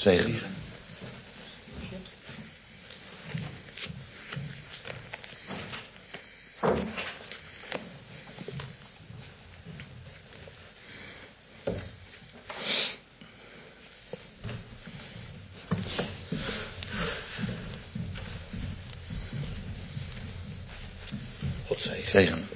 zegen. God zegen.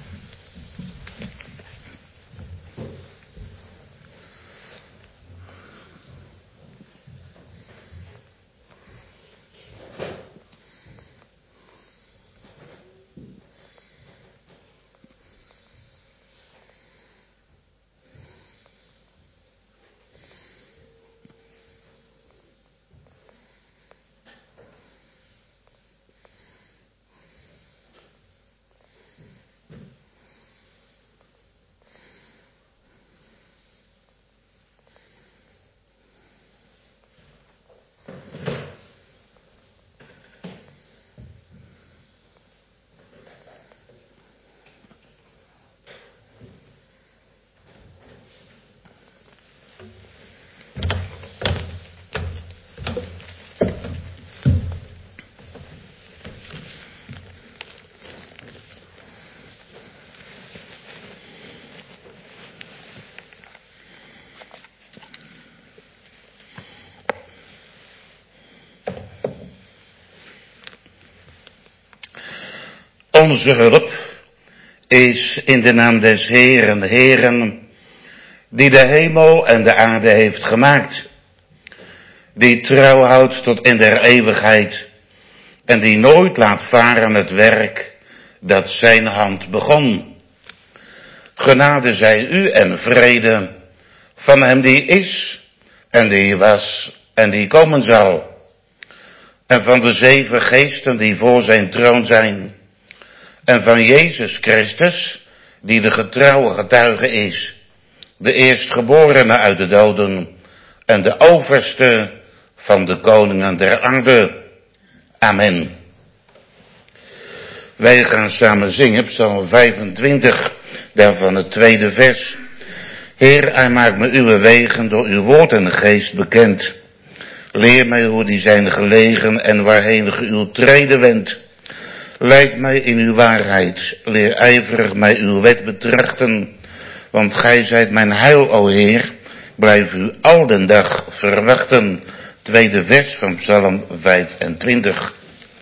Onze hulp is in de naam des Heeren, Heeren, die de hemel en de aarde heeft gemaakt, die trouw houdt tot in der eeuwigheid en die nooit laat varen het werk dat zijn hand begon. Genade zij u en vrede van hem die is en die was en die komen zal, en van de 7 geesten die voor zijn troon zijn, en van Jezus Christus, die de getrouwe getuige is, de eerstgeborene uit de doden en de overste van de koningen der aarde. Amen. Wij gaan samen zingen, Psalm 25, daarvan het 2e vers. Heer, hij maakt me uw wegen door uw woord en geest bekend. Leer mij hoe die zijn gelegen en waarheen ge uw treden wendt. Leid mij in uw waarheid, leer ijverig mij uw wet betrachten, want gij zijt mijn heil, o Heer, blijf u al den dag verwachten. 2e vers van Psalm 25.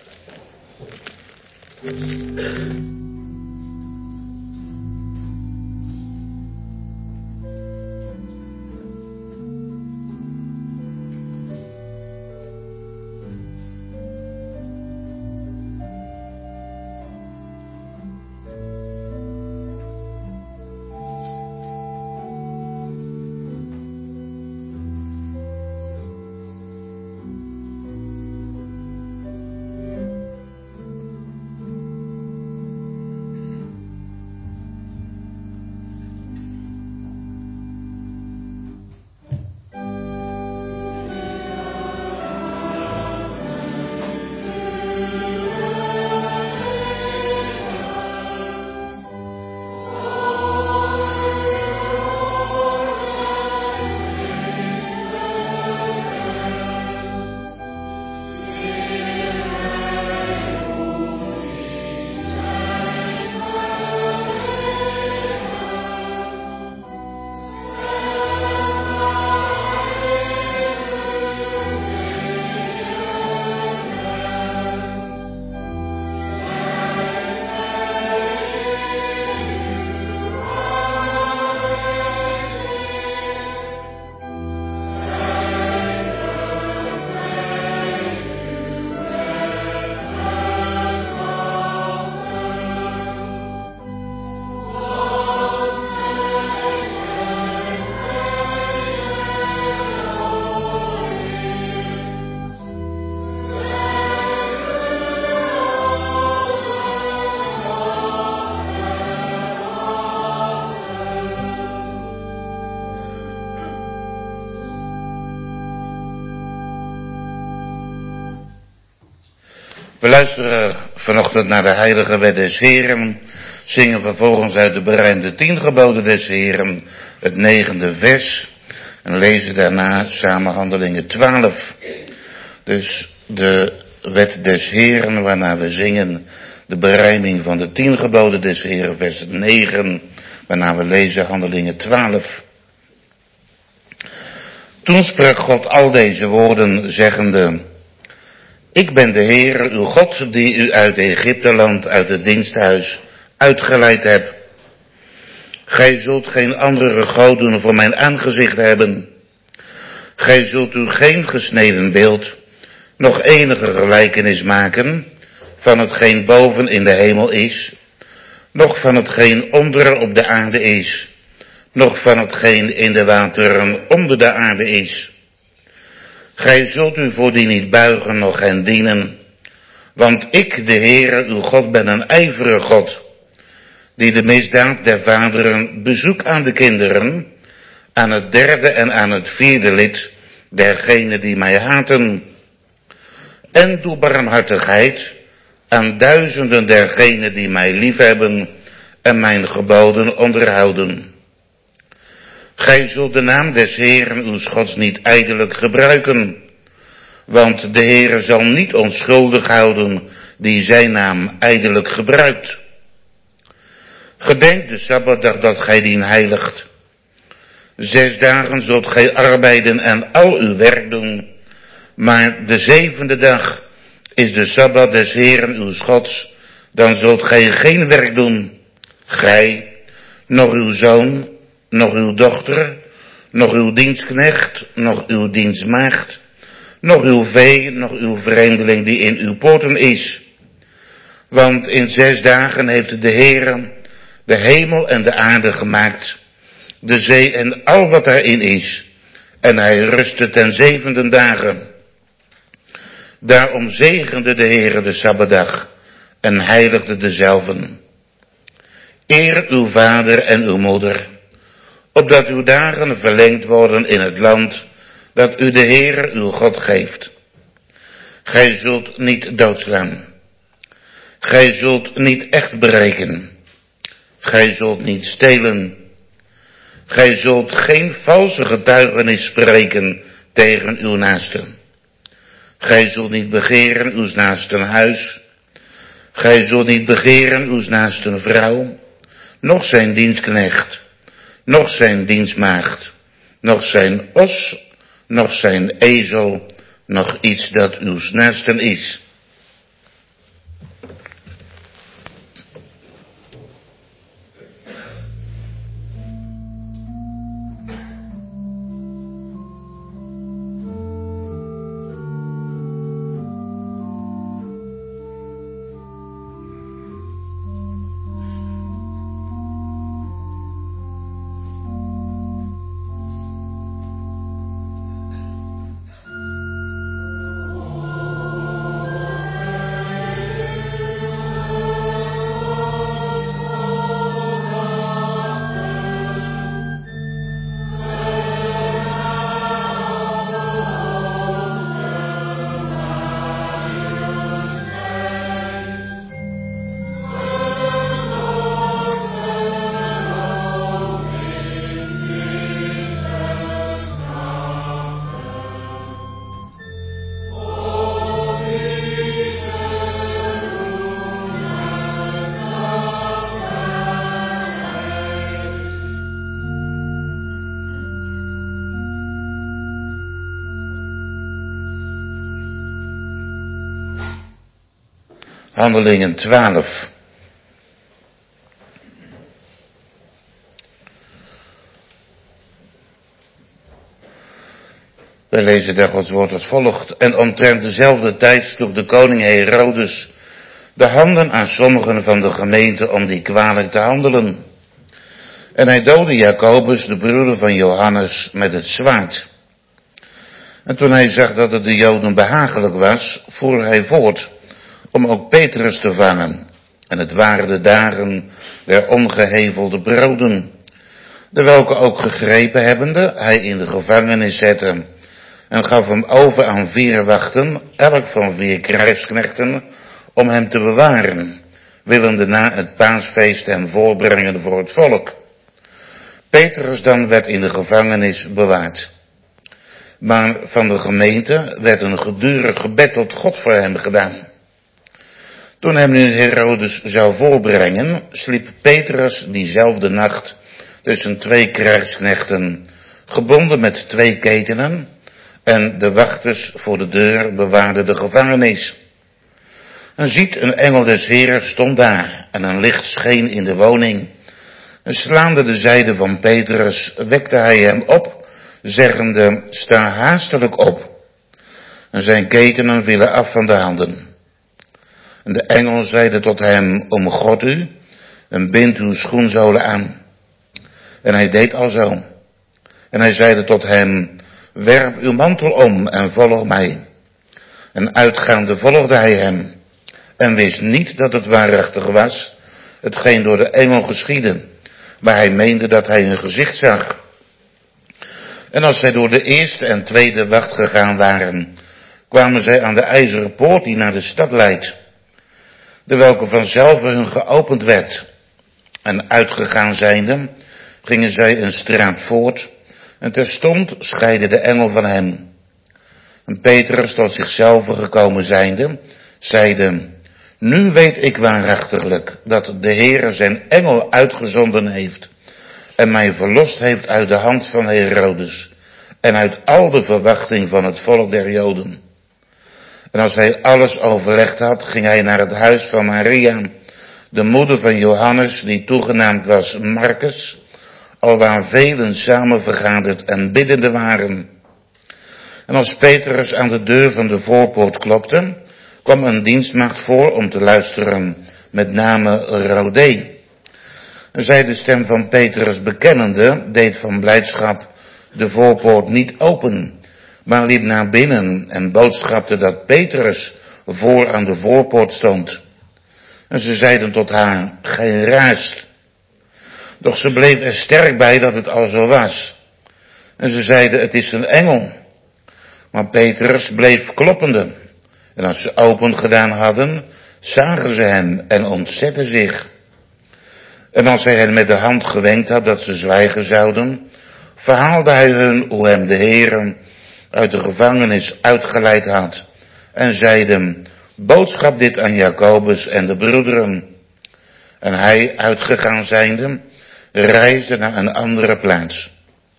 We luisteren vanochtend naar de heilige wet des Heren, zingen vervolgens uit de berijmde 10 geboden des Heren, het 9e vers. En lezen daarna samen Handelingen 12. Dus de wet des Heren, waarna we zingen de bereiding van de 10 geboden des Heren, vers 9, waarna we lezen Handelingen 12. Toen sprak God al deze woorden, zeggende: Ik ben de Heer, uw God, die u uit Egypteland, uit het diensthuis, uitgeleid heb. Gij zult geen andere goden voor mijn aangezicht hebben. Gij zult u geen gesneden beeld, nog enige gelijkenis maken van hetgeen boven in de hemel is, nog van hetgeen onder op de aarde is, nog van hetgeen in de wateren onder de aarde is. Gij zult u voor die niet buigen, noch hen dienen, want ik, de Heere, uw God, ben een ijverige God, die de misdaad der vaderen bezoekt aan de kinderen, aan het 3e en aan het 4e lid dergenen die mij haten, en doe barmhartigheid aan duizenden dergenen die mij liefhebben en mijn geboden onderhouden. Gij zult de naam des Heeren uws Gods niet ijdelijk gebruiken, want de Heere zal niet onschuldig houden die zijn naam ijdelijk gebruikt. Gedenk de Sabbatdag dat gij dien heiligt. 6 dagen zult gij arbeiden en al uw werk doen, maar de 7e dag is de Sabbat des Heeren uws Gods, dan zult gij geen werk doen, gij, nog uw zoon, nog uw dochter, nog uw dienstknecht, nog uw dienstmaagd, nog uw vee, nog uw vreemdeling die in uw poorten is. Want in 6 dagen heeft de Heere de hemel en de aarde gemaakt, de zee en al wat daarin is, en hij rustte ten 7e dagen. Daarom zegende de Heere de Sabbatdag en heiligde dezelven. Eer uw vader en uw moeder, opdat uw dagen verlengd worden in het land dat u de Heere uw God geeft. Gij zult niet doodslaan. Gij zult niet echt breken. Gij zult niet stelen. Gij zult geen valse getuigenis spreken tegen uw naaste. Gij zult niet begeren uws naasten huis. Gij zult niet begeren uws naasten vrouw, noch zijn dienstknecht, noch zijn dienstmaagd, noch zijn os, noch zijn ezel, noch iets dat uws naasten is. Handelingen 12. We lezen daar Gods woord als volgt. En omtrent dezelfde tijd sloeg de koning Herodes de handen aan sommigen van de gemeente om die kwalijk te handelen. En hij doodde Jacobus, de broeder van Johannes, met het zwaard. En toen hij zag dat het de Joden behagelijk was, voer hij voort om ook Petrus te vangen. En het waren de dagen der ongehevelde broden, de welke ook gegrepen hebbende, hij in de gevangenis zette en gaf hem over aan 4 wachten, elk van 4 krijgsknechten, om hem te bewaren, willende na het paasfeest hem voorbrengen voor het volk. Petrus dan werd in de gevangenis bewaard. Maar van de gemeente werd een gedurig gebed tot God voor hem gedaan. Toen hem nu Herodes zou voorbrengen, sliep Petrus diezelfde nacht tussen 2 krijgsknechten, gebonden met 2 ketenen, en de wachters voor de deur bewaarden de gevangenis. En ziet, een engel des Heeren stond daar, en een licht scheen in de woning. En slaande de zijde van Petrus, wekte hij hem op, zeggende, sta haastelijk op. En zijn ketenen vielen af van de handen. En de engel zeide tot hem, omgord u, en bind uw schoenzolen aan. En hij deed alzo. En hij zeide tot hem, werp uw mantel om en volg mij. En uitgaande volgde hij hem, en wist niet dat het waarachtig was, hetgeen door de engel geschiedde, maar hij meende dat hij een gezicht zag. En als zij door de eerste en tweede wacht gegaan waren, kwamen zij aan de ijzeren poort die naar de stad leidt, de welke vanzelf hun geopend werd. En uitgegaan zijnde, gingen zij een straat voort, en terstond scheidde de engel van hem. En Petrus tot zichzelf gekomen zijnde, zeide, nu weet ik waarachtiglijk dat de Heere zijn engel uitgezonden heeft, en mij verlost heeft uit de hand van Herodes, en uit al de verwachting van het volk der Joden. En als hij alles overlegd had, ging hij naar het huis van Maria, de moeder van Johannes, die toegenaamd was Marcus, alwaar velen samen vergaderd en biddende waren. En als Petrus aan de deur van de voorpoort klopte, kwam een dienstmaagd voor om te luisteren, met name Rode. En zij de stem van Petrus bekennende, deed van blijdschap de voorpoort niet open, maar liep naar binnen en boodschapte dat Petrus voor aan de voorpoort stond. En ze zeiden tot haar, gij raast. Doch ze bleef er sterk bij dat het al zo was. En ze zeiden, het is een engel. Maar Petrus bleef kloppende. En als ze open gedaan hadden, zagen ze hem en ontzetten zich. En als hij hen met de hand gewenkt had dat ze zwijgen zouden, verhaalde hij hun hoe hem de Heere uit de gevangenis uitgeleid had. En zeiden, boodschap dit aan Jacobus en de broederen. En hij, uitgegaan zijnde, reisde naar een andere plaats.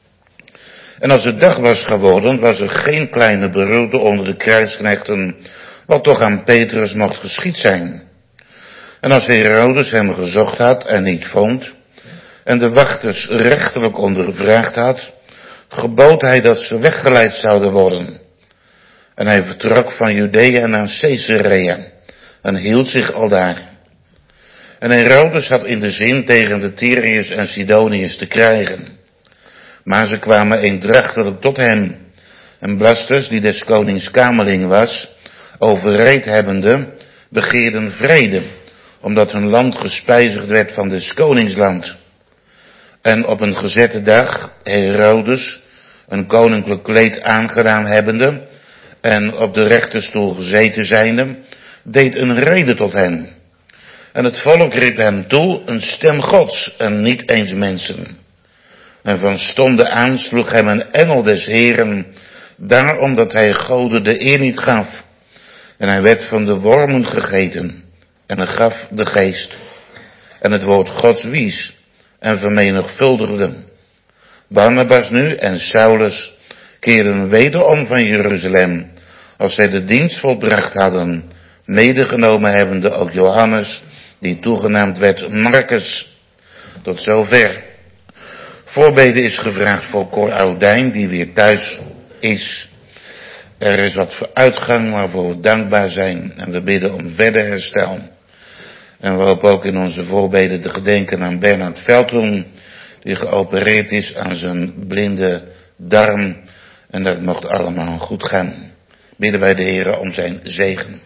En als het dag was geworden, was er geen kleine beroerte onder de krijgsknechten, wat toch aan Petrus mocht geschied zijn. En als Herodes hem gezocht had en niet vond, en de wachters rechterlijk ondervraagd had, gebood hij dat ze weggeleid zouden worden. En hij vertrok van Judea naar Caesarea, en hield zich aldaar. En Herodes had in de zin tegen de Tyriërs en Sidoniërs te krijgen. Maar ze kwamen eendrachtelijk tot hem. En Blastus, die des konings kamerling was, overreed hebbende, begeerden vrede, omdat hun land gespijzigd werd van des koningsland. En op een gezette dag, Herodes, een koninklijk kleed aangedaan hebbende, en op de rechterstoel gezeten zijnde, deed een rede tot hen. En het volk riep hem toe, een stem Gods, en niet eens mensen. En van stonden aan sloeg hem een engel des Heeren, daarom dat hij Gode de eer niet gaf. En hij werd van de wormen gegeten, en hij gaf de geest. En het woord Gods wies, en vermenigvuldigde. Barnabas nu en Saulus keerden wederom van Jeruzalem, als zij de dienst volbracht hadden, medegenomen hebbende ook Johannes, die toegenaamd werd Marcus. Tot zover. Voorbede is gevraagd voor Cor Oudijn, die weer thuis is. Er is wat vooruitgang waarvoor we dankbaar zijn en we bidden om verder herstel. En we hopen ook in onze voorbeden te gedenken aan Bernard Veldhoen, die geopereerd is aan zijn blinde darm. En dat mocht allemaal goed gaan. Bidden wij de Heer om zijn zegen.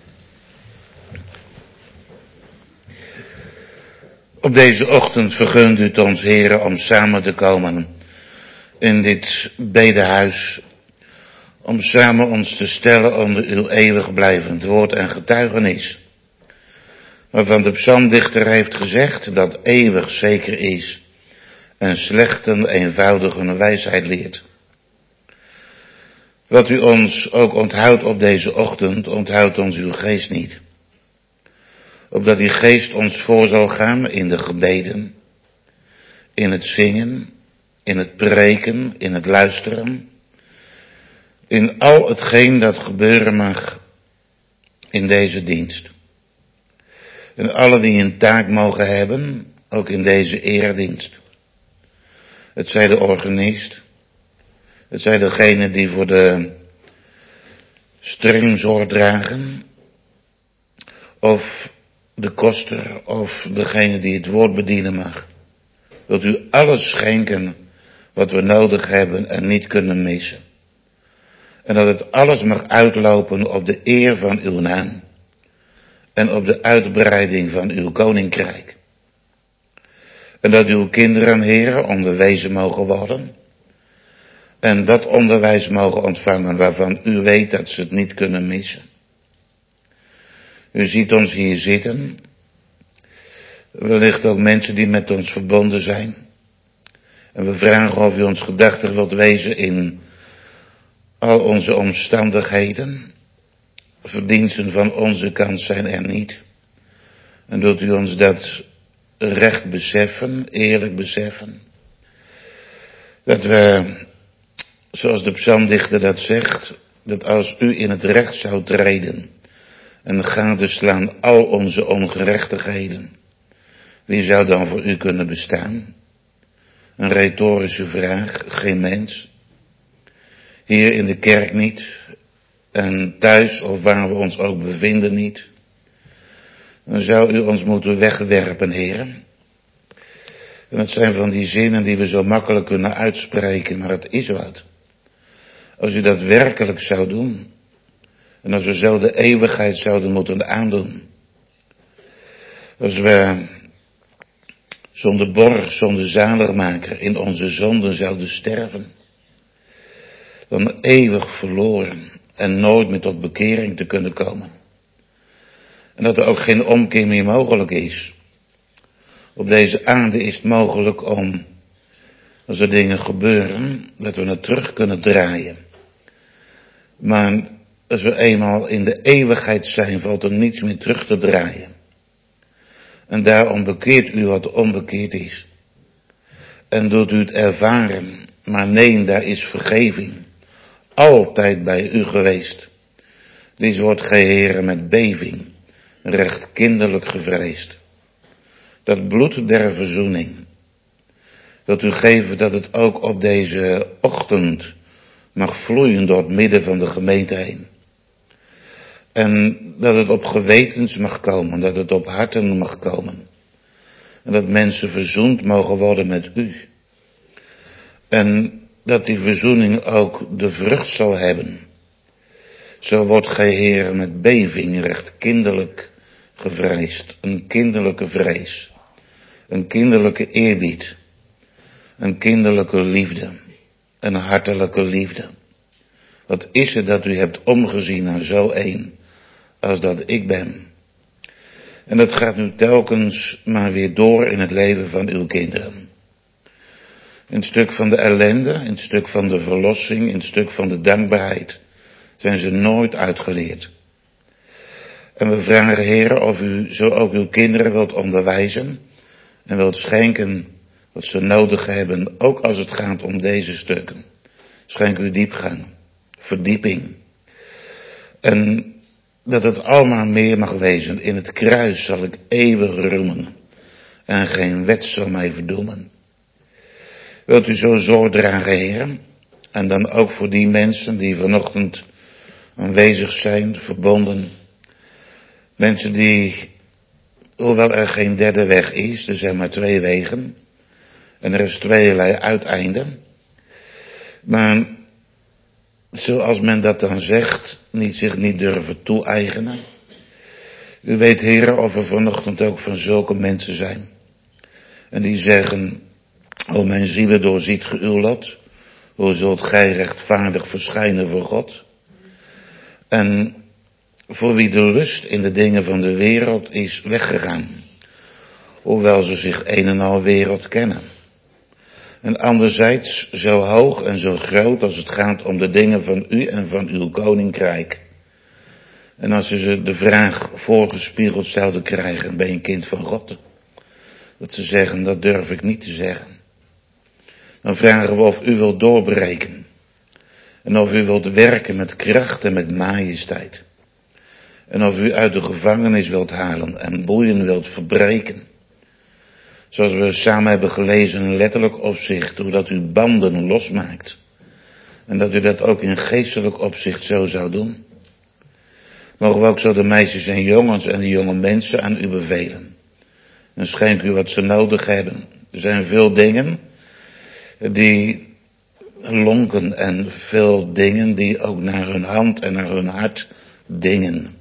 Op deze ochtend vergunt u het ons, Heer, om samen te komen in dit bedehuis. Om samen ons te stellen onder uw eeuwig blijvend woord en getuigenis. Waarvan de psalmdichter heeft gezegd dat eeuwig zeker is en slechten eenvoudig hun wijsheid leert. Wat u ons ook onthoudt op deze ochtend, onthoudt ons uw geest niet. Opdat die geest ons voor zal gaan in de gebeden, in het zingen, in het preken, in het luisteren, in al hetgeen dat gebeuren mag in deze dienst. En alle die een taak mogen hebben, ook in deze eredienst. Het zij de organist, het zij degene die voor de string zorg dragen, of de koster, of degene die het woord bedienen mag. Wilt u alles schenken wat we nodig hebben en niet kunnen missen. En dat het alles mag uitlopen op de eer van uw naam. En op de uitbreiding van uw koninkrijk. En dat uw kinderen, Heere, onderwezen mogen worden. En dat onderwijs mogen ontvangen waarvan u weet dat ze het niet kunnen missen. U ziet ons hier zitten. Wellicht ook mensen die met ons verbonden zijn. En we vragen of u ons gedachtig wilt wezen in al onze omstandigheden. Verdiensten van onze kant zijn er niet. En wilt u ons dat recht beseffen, eerlijk beseffen. Dat we, zoals de psalmdichter dat zegt, dat als u in het recht zou treden en gadeslaan al onze ongerechtigheden, wie zou dan voor u kunnen bestaan? Een retorische vraag, geen mens. Hier in de kerk niet. En thuis of waar we ons ook bevinden niet. Dan zou u ons moeten wegwerpen, heren. En het zijn van die zinnen die we zo makkelijk kunnen uitspreken, maar het is wat. Als u dat werkelijk zou doen. En als we zo de eeuwigheid zouden moeten aandoen. Als we zonder borg, zonder zaligmaker in onze zonden zouden sterven. Dan eeuwig verloren en nooit meer tot bekering te kunnen komen. En dat er ook geen omkeer meer mogelijk is. Op deze aarde is het mogelijk om, als er dingen gebeuren, dat we het terug kunnen draaien. Maar als we eenmaal in de eeuwigheid zijn, valt er niets meer terug te draaien. En daarom bekeert u wat onbekeerd is. En doet u het ervaren, maar nee, daar is vergeving. Altijd bij u geweest. Dit wordt gij, Heere, met beving, recht kinderlijk gevreesd. Dat bloed der verzoening. Wilt u geven dat het ook op deze ochtend mag vloeien door het midden van de gemeente heen. En dat het op gewetens mag komen, dat het op harten mag komen. En dat mensen verzoend mogen worden met u. En dat die verzoening ook de vrucht zal hebben. Zo wordt gij, Heer, met beving recht kinderlijk gevreesd. Een kinderlijke vrees. Een kinderlijke eerbied. Een kinderlijke liefde. Een hartelijke liefde. Wat is het dat u hebt omgezien naar zo een als dat ik ben. En dat gaat nu telkens maar weer door in het leven van uw kinderen. In het stuk van de ellende, in het stuk van de verlossing, in het stuk van de dankbaarheid zijn ze nooit uitgeleerd. En we vragen, Heer, of u zo ook uw kinderen wilt onderwijzen en wilt schenken wat ze nodig hebben, ook als het gaat om deze stukken. Schenk u diepgang, verdieping. En dat het allemaal meer mag wezen. In het kruis zal ik eeuwig roemen en geen wet zal mij verdoemen. Wilt u zo zorg dragen, Heer? En dan ook voor die mensen die vanochtend aanwezig zijn, verbonden. Mensen die, hoewel er geen derde weg is, er zijn maar twee wegen. En er is tweeërlei uiteinden. Maar zoals men dat dan zegt, zich niet durven toe-eigenen. U weet, Heer, of er vanochtend ook van zulke mensen zijn. En die zeggen, o mijn zielen, doorziet ge uw lot. Hoe zult gij rechtvaardig verschijnen voor God? En voor wie de lust in de dingen van de wereld is weggegaan. Hoewel ze zich een en al wereld kennen. En anderzijds zo hoog en zo groot als het gaat om de dingen van u en van uw koninkrijk. En als ze de vraag voorgespiegeld zouden krijgen, ben je een kind van God? Dat ze zeggen, dat durf ik niet te zeggen. Dan vragen we of u wilt doorbreken. En of u wilt werken met kracht en met majesteit. En of u uit de gevangenis wilt halen en boeien wilt verbreken. Zoals we samen hebben gelezen in letterlijk opzicht, hoe dat u banden losmaakt. En dat u dat ook in geestelijk opzicht zo zou doen. Mogen we ook zo de meisjes en jongens en de jonge mensen aan u bevelen. En schenk u wat ze nodig hebben. Er zijn veel dingen die lonken en veel dingen die ook naar hun hand en naar hun hart dingen.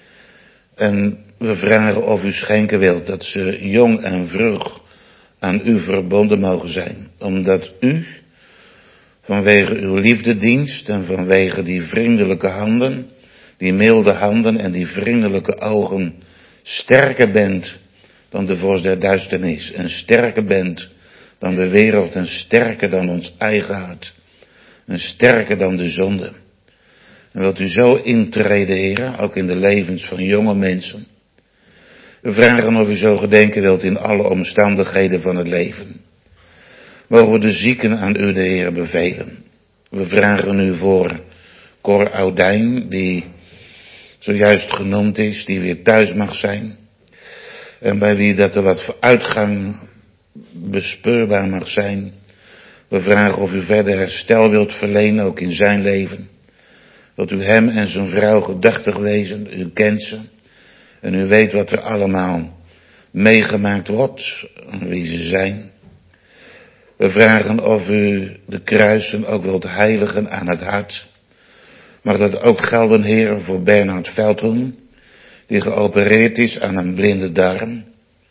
En we vragen of u schenken wilt dat ze jong en vroeg aan u verbonden mogen zijn. Omdat u vanwege uw liefdedienst en vanwege die vriendelijke handen, die milde handen en die vriendelijke ogen sterker bent dan de vorst der duisternis. En sterker bent dan de wereld en sterker dan ons eigen hart. En sterker dan de zonde. En wilt u zo intreden, Heer, ook in de levens van jonge mensen. We vragen of u zo gedenken wilt in alle omstandigheden van het leven. Mogen we de zieken aan u, de Heer, bevelen. We vragen u voor Cor Oudijn, die zojuist genoemd is, die weer thuis mag zijn. En bij wie dat er wat vooruitgang bespeurbaar mag zijn. We vragen of u verder herstel wilt verlenen, ook in zijn leven. Wilt u hem en zijn vrouw gedachtig wezen, u kent ze. En u weet wat er allemaal meegemaakt wordt, wie ze zijn. We vragen of u de kruisen ook wilt heiligen aan het hart. Mag dat ook gelden, Heer, voor Bernhard Veldhoen, die geopereerd is aan een blinde darm.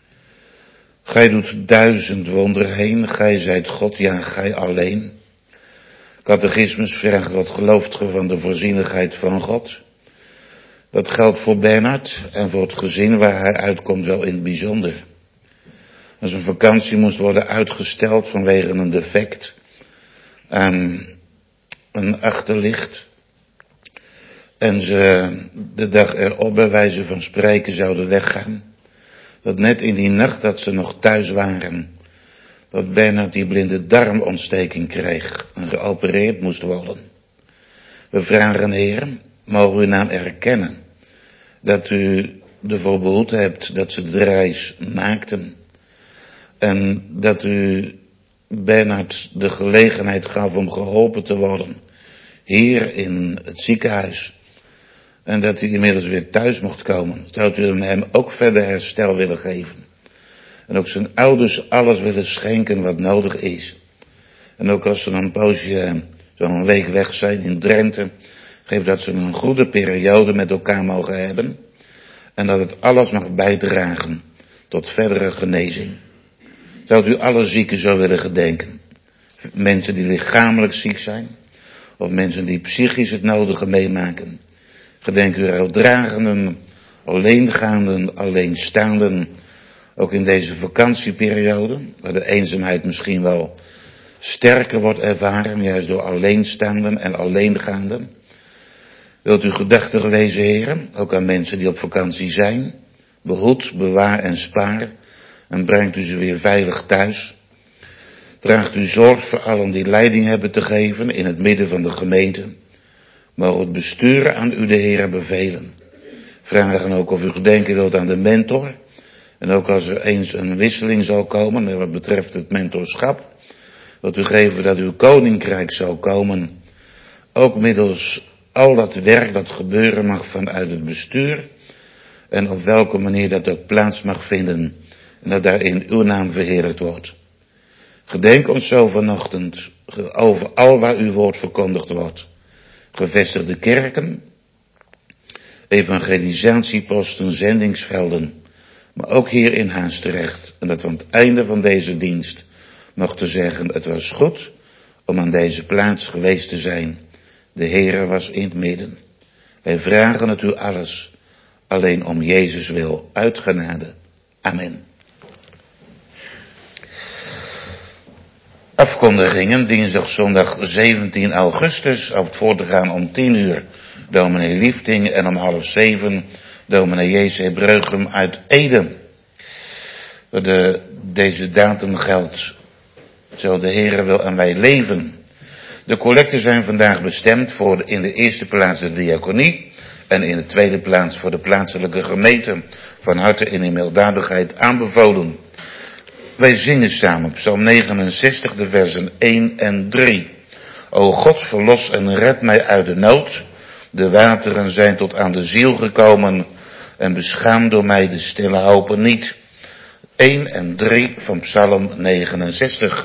Gij doet 1000 wonderen heen, gij zijt God, ja, gij alleen. Catechismus vraagt, wat gelooft ge van de voorzienigheid van God? Dat geldt voor Bernhard en voor het gezin waar hij uitkomt wel in het bijzonder. Als een vakantie moest worden uitgesteld vanwege een defect aan een achterlicht. En ze de dag erop bij wijze van spreken zouden weggaan. Dat net in die nacht dat ze nog thuis waren, dat Bernhard die blinde darmontsteking kreeg en geopereerd moest worden. We vragen, Heer, mogen we uw naam erkennen, dat u ervoor behoed hebt dat ze de reis maakten. En dat u Bernhard de gelegenheid gaf om geholpen te worden hier in het ziekenhuis. En dat hij inmiddels weer thuis mocht komen. Zou u hem ook verder herstel willen geven. En ook zijn ouders alles willen schenken wat nodig is. En ook als ze een poosje, zo'n week weg zijn in Drenthe. Geef dat ze een goede periode met elkaar mogen hebben. En dat het alles mag bijdragen tot verdere genezing. Zou u alle zieken zo willen gedenken? Mensen die lichamelijk ziek zijn. Of mensen die psychisch het nodige meemaken. Gedenk u rouwdragenden, alleengaanden, alleenstaanden. Ook in deze vakantieperiode. Waar de eenzaamheid misschien wel sterker wordt ervaren. Juist door alleenstaanden en alleengaanden. Wilt u gedachtig wezen, heren. Ook aan mensen die op vakantie zijn. Behoed, bewaar en spaar. En brengt u ze weer veilig thuis. Draagt u zorg voor allen die leiding hebben te geven in het midden van de gemeente. Mogen het bestuur aan u de Heer bevelen. Vragen ook of u gedenken wilt aan de mentor. En ook als er eens een wisseling zal komen wat betreft het mentorschap. Wilt u geven dat uw koninkrijk zal komen. Ook middels al dat werk dat gebeuren mag vanuit het bestuur. En op welke manier dat ook plaats mag vinden. En dat daarin uw naam verheerlijkt wordt. Gedenk ons zo vanochtend over al waar uw woord verkondigd wordt. Gevestigde kerken, evangelisatieposten, zendingsvelden, maar ook hier in Haastrecht. En dat we aan het einde van deze dienst mochten zeggen, het was goed om aan deze plaats geweest te zijn. De Heere was in het midden. Wij vragen het u alles, alleen om Jezus wil, uit genade. Amen. Afkondigingen, dinsdag, zondag 17 augustus, op het voor te gaan om 10 uur, dominee Liefding, en om 6:30, dominee J.C. Breugem uit Ede. Deze datum geldt, zo de Heere wil en wij leven. De collecten zijn vandaag bestemd voor in de eerste plaats de diaconie en in de tweede plaats voor de plaatselijke gemeente, van harte in de milddadigheid aanbevolen. Wij zingen samen Psalm 69, de versen 1 en 3. O God, verlos en red mij uit de nood. De wateren zijn tot aan de ziel gekomen en beschaam door mij de stille hopen niet. 1 en 3 van Psalm 69.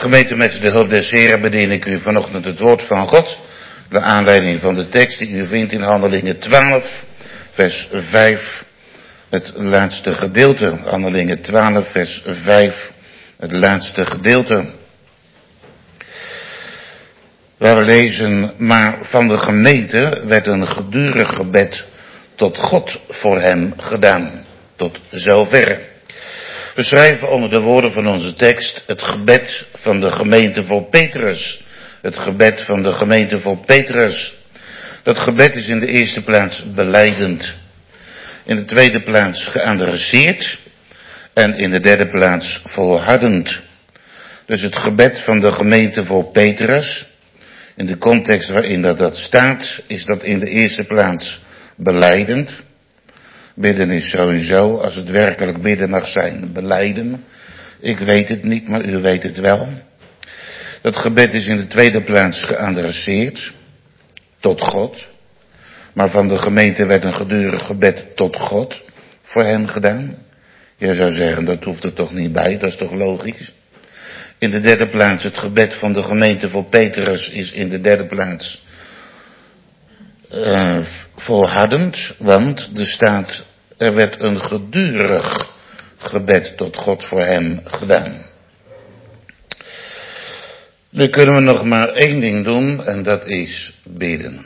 Gemeente, met de hulp des Heren bedien ik u vanochtend het woord van God. De aanleiding van de tekst die u vindt in Handelingen 12, vers 5, het laatste gedeelte. Handelingen 12, vers 5, het laatste gedeelte. Waar we lezen, maar van de gemeente werd een gedurig gebed tot God voor hem gedaan. Tot zover. We schrijven onder de woorden van onze tekst het gebed van de gemeente voor Petrus. Het gebed van de gemeente voor Petrus. Dat gebed is in de eerste plaats belijdend. In de tweede plaats geadresseerd. En in de derde plaats volhardend. Dus het gebed van de gemeente voor Petrus. In de context waarin dat staat, is dat in de eerste plaats belijdend. Bidden is sowieso, als het werkelijk bidden mag zijn, belijden. Ik weet het niet, maar u weet het wel. Dat gebed is in de tweede plaats geadresseerd tot God. Maar van de gemeente werd een gedurig gebed tot God voor hem gedaan. Je zou zeggen, dat hoeft er toch niet bij, dat is toch logisch. In de derde plaats, het gebed van de gemeente voor Petrus is in de derde plaats volhardend, want er staat, er werd een gedurig gebed tot God voor hem gedaan. Nu kunnen we nog maar één ding doen en dat is bidden.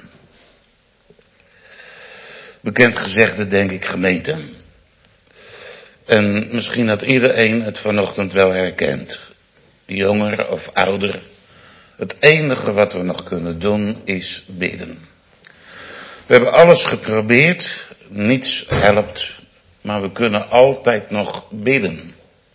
Bekend gezegde, denk ik, gemeente. En misschien dat iedereen het vanochtend wel herkent. Jonger of ouder. Het enige wat we nog kunnen doen is bidden. We hebben alles geprobeerd, niets helpt, maar we kunnen altijd nog bidden.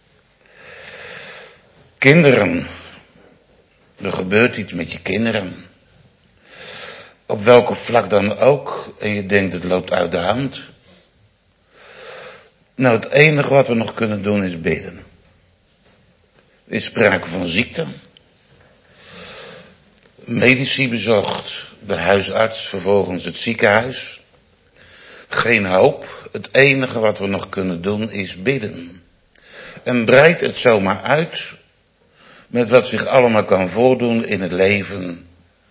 Kinderen, er gebeurt iets met je kinderen. Op welke vlak dan ook, en je denkt het loopt uit de hand. Nou, het enige wat we nog kunnen doen is bidden. Er is sprake van ziekte. Medici bezocht, de huisarts, vervolgens het ziekenhuis. Geen hoop. Het enige wat we nog kunnen doen is bidden. En breid het zomaar uit met wat zich allemaal kan voordoen in het leven.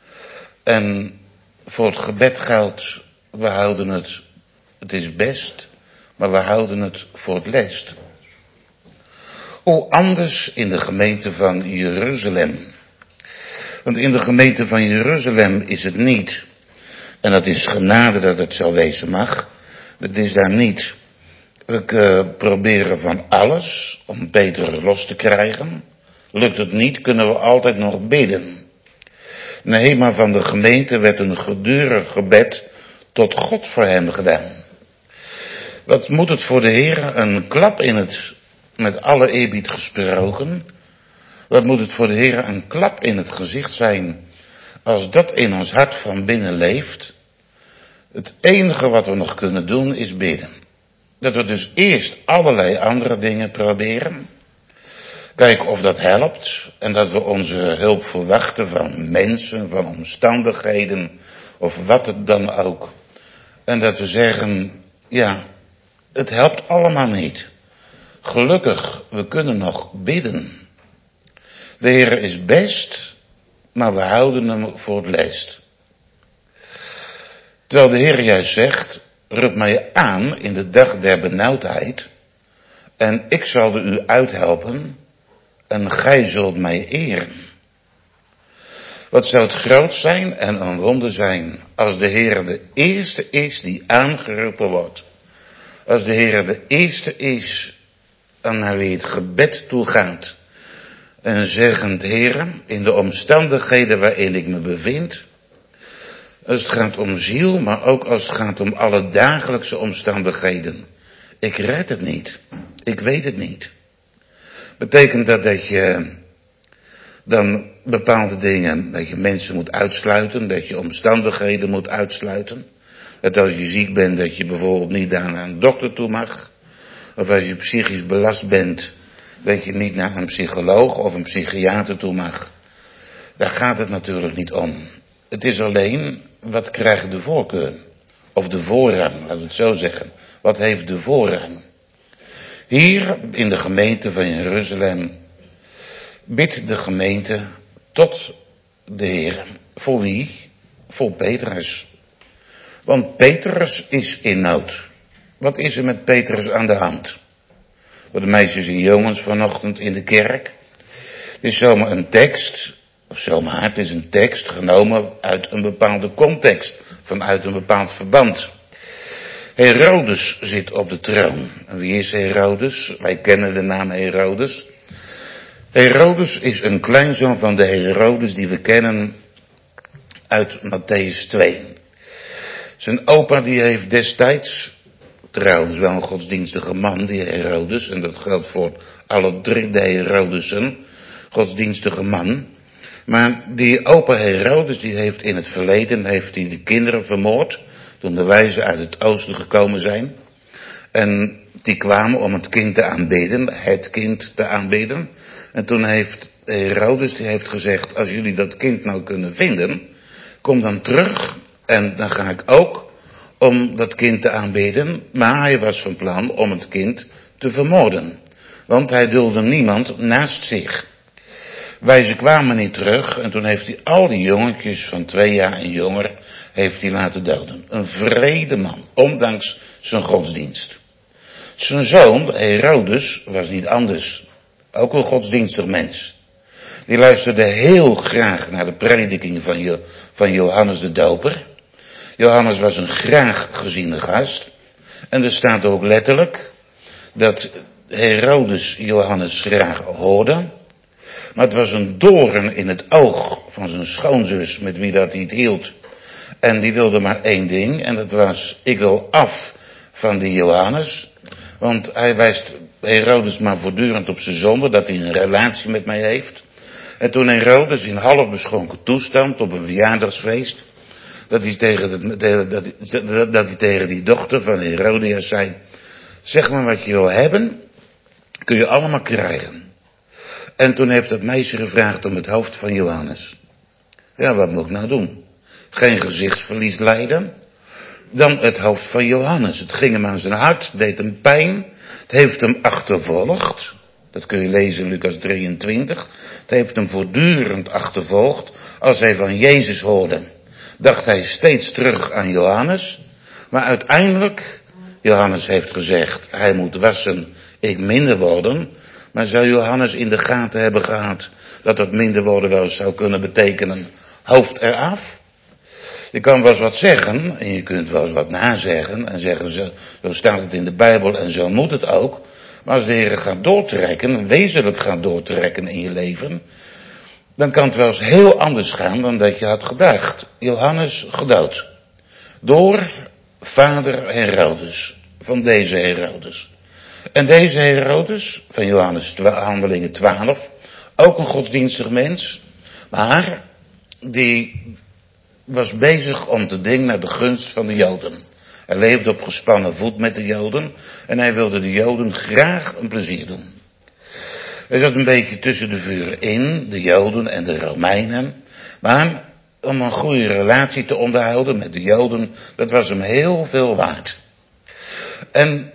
En voor het gebed geldt, we houden het is best, maar we houden het voor het lest. Hoe anders in de gemeente van Jeruzalem. Want in de gemeente van Jeruzalem is het niet, en dat is genade dat het zo wezen mag, dat is daar niet. We proberen van alles om Peter los te krijgen. Lukt het niet, kunnen we altijd nog bidden. Nee, maar van de gemeente werd een gedurig gebed tot God voor hem gedaan. Wat moet het voor de Heer een klap in het, met alle eerbied gesproken, wat moet het voor de Heer een klap in het gezicht zijn als dat in ons hart van binnen leeft. Het enige wat we nog kunnen doen is bidden. Dat we dus eerst allerlei andere dingen proberen. Kijken of dat helpt. En dat we onze hulp verwachten van mensen, van omstandigheden of wat het dan ook. En dat we zeggen, ja, het helpt allemaal niet. Gelukkig, we kunnen nog bidden. De Heer is best, maar we houden hem voor het leest. Terwijl de Heer juist zegt, roep mij aan in de dag der benauwdheid en ik zal u uithelpen en gij zult mij eren. Wat zou het groot zijn en een wonder zijn als de Heer de eerste is die aangeroepen wordt. Als de Heer de eerste is naar wie het gebed toe gaat. En zeggend, Heer, in de omstandigheden waarin ik me bevind, als het gaat om ziel, maar ook als het gaat om alle dagelijkse omstandigheden. Ik red het niet. Ik weet het niet. Betekent dat je dan bepaalde dingen, dat je mensen moet uitsluiten, dat je omstandigheden moet uitsluiten. Dat als je ziek bent, dat je bijvoorbeeld niet naar een dokter toe mag. Of als je psychisch belast bent, dat je niet naar een psycholoog of een psychiater toe mag. Daar gaat het natuurlijk niet om. Het is alleen, wat krijgt de voorkeur? Of de voorrang, laten we het zo zeggen. Wat heeft de voorrang? Hier in de gemeente van Jeruzalem bidt de gemeente tot de Heer. Voor wie? Voor Petrus. Want Petrus is in nood. Wat is er met Petrus aan de hand? Voor de meisjes en jongens vanochtend in de kerk. Het is zomaar een tekst, het is een tekst genomen uit een bepaalde context, vanuit een bepaald verband. Herodes zit op de troon. En wie is Herodes? Wij kennen de naam Herodes. Herodes is een kleinzoon van de Herodes die we kennen uit Mattheüs 2. Zijn opa die heeft destijds, trouwens wel een godsdienstige man, die Herodes, en dat geldt voor alle drie de Herodesen, godsdienstige man. Maar die opa Herodes die heeft in het verleden de kinderen vermoord, toen de wijzen uit het oosten gekomen zijn. En die kwamen om het kind te aanbidden. En toen heeft Herodes gezegd, als jullie dat kind nou kunnen vinden, kom dan terug en dan ga ik ook om dat kind te aanbidden. Maar hij was van plan om het kind te vermoorden. Want hij duldde niemand naast zich. Wijzen kwamen niet terug en toen heeft hij al die jongetjes van 2 jaar en jonger heeft hij laten doden. Een vrede man, ondanks zijn godsdienst. Zijn zoon, Herodes, was niet anders. Ook een godsdienstig mens. Die luisterde heel graag naar de prediking van Johannes de Doper. Johannes was een graag geziene gast. En er staat ook letterlijk dat Herodes Johannes graag hoorde. Maar het was een doorn in het oog van zijn schoonzus met wie dat hij het hield. En die wilde maar 1 ding en dat was, ik wil af van die Johannes. Want hij wijst Herodes maar voortdurend op zijn zonde, dat hij een relatie met mij heeft. En toen Herodes in half beschonken toestand op een verjaardagsfeest, dat hij tegen die dochter van Herodias zei, zeg maar wat je wil hebben, kun je allemaal krijgen. En toen heeft dat meisje gevraagd om het hoofd van Johannes. Ja, wat moet ik nou doen? Geen gezichtsverlies lijden. Dan het hoofd van Johannes. Het ging hem aan zijn hart, deed hem pijn. Het heeft hem achtervolgd. Dat kun je lezen in Lucas 23. Het heeft hem voortdurend achtervolgd. Als hij van Jezus hoorde, dacht hij steeds terug aan Johannes. Maar uiteindelijk, Johannes heeft gezegd, hij moet wassen, ik minder worden. Maar zou Johannes in de gaten hebben gehad dat dat minder worden wel zou kunnen betekenen hoofd eraf? Je kan wel eens wat zeggen en je kunt wel eens wat nazeggen en zeggen zo staat het in de Bijbel en zo moet het ook. Maar als de Heer gaat doortrekken, wezenlijk gaat doortrekken in je leven, dan kan het wel eens heel anders gaan dan dat je had gedacht. Johannes gedood. Door vader Herodes, van deze Herodes. En deze Herodes, van Johannes Handelingen 12, ook een godsdienstig mens, maar die was bezig om te dingen naar de gunst van de Joden. Hij leefde op gespannen voet met de Joden en hij wilde de Joden graag een plezier doen. Hij zat een beetje tussen de vuren in, de Joden en de Romeinen, maar om een goede relatie te onderhouden met de Joden, dat was hem heel veel waard. En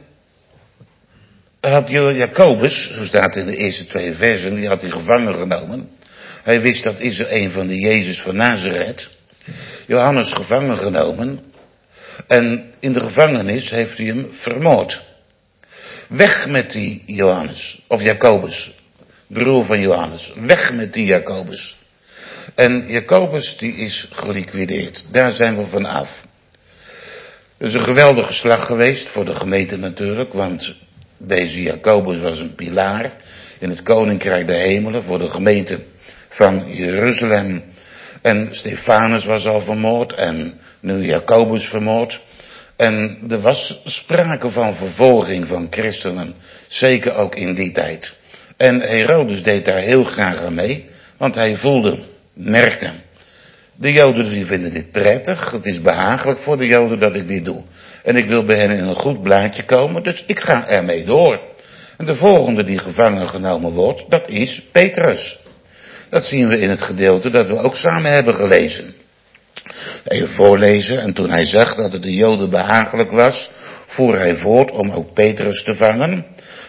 had Jacobus, zo staat in de eerste 2 versen, die had hij gevangen genomen. Hij wist dat is er een van de Jezus van Nazareth. Johannes gevangen genomen. En in de gevangenis heeft hij hem vermoord. Weg met die Johannes, of Jacobus, broer van Johannes. Weg met die Jacobus. En Jacobus die is geliquideerd. Daar zijn we van af. Het is een geweldige slag geweest voor de gemeente natuurlijk, want deze Jacobus was een pilaar in het koninkrijk der hemelen voor de gemeente van Jeruzalem. En Stefanus was al vermoord en nu Jacobus vermoord. En er was sprake van vervolging van christenen, zeker ook in die tijd. En Herodes deed daar heel graag aan mee, want hij merkte, de Joden die vinden dit prettig, het is behagelijk voor de Joden dat ik dit doe. En ik wil bij hen in een goed blaadje komen, dus ik ga ermee door. En de volgende die gevangen genomen wordt, dat is Petrus. Dat zien we in het gedeelte dat we ook samen hebben gelezen. Even voorlezen, en toen hij zag dat het de Joden behagelijk was, voer hij voort om ook Petrus te vangen.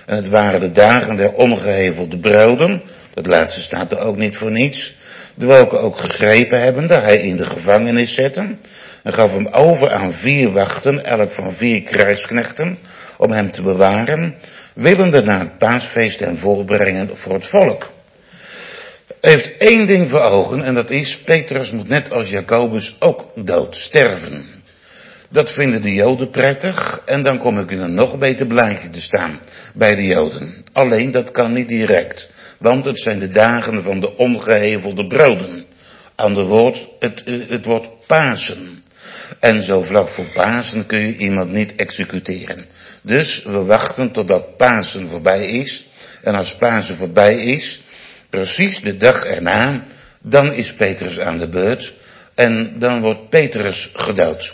En het waren de dagen der omgehevelde broden, dat laatste staat er ook niet voor niets, welke ook gegrepen hebbende, hij in de gevangenis zette, en gaf hem over aan 4 wachten, elk van 4 krijgsknechten, om hem te bewaren, willende na het paasfeest hem voorbrengen voor het volk. Hij heeft 1 ding voor ogen, en dat is, Petrus moet net als Jacobus ook dood sterven. Dat vinden de Joden prettig, en dan kom ik in een nog beter blaadje te staan bij de Joden. Alleen dat kan niet direct, want het zijn de dagen van de omgehevelde broden. Ander woord, het wordt Pasen. En zo vlak voor Pasen kun je iemand niet executeren. Dus we wachten totdat Pasen voorbij is. En als Pasen voorbij is, precies de dag erna, dan is Petrus aan de beurt. En dan wordt Petrus gedood.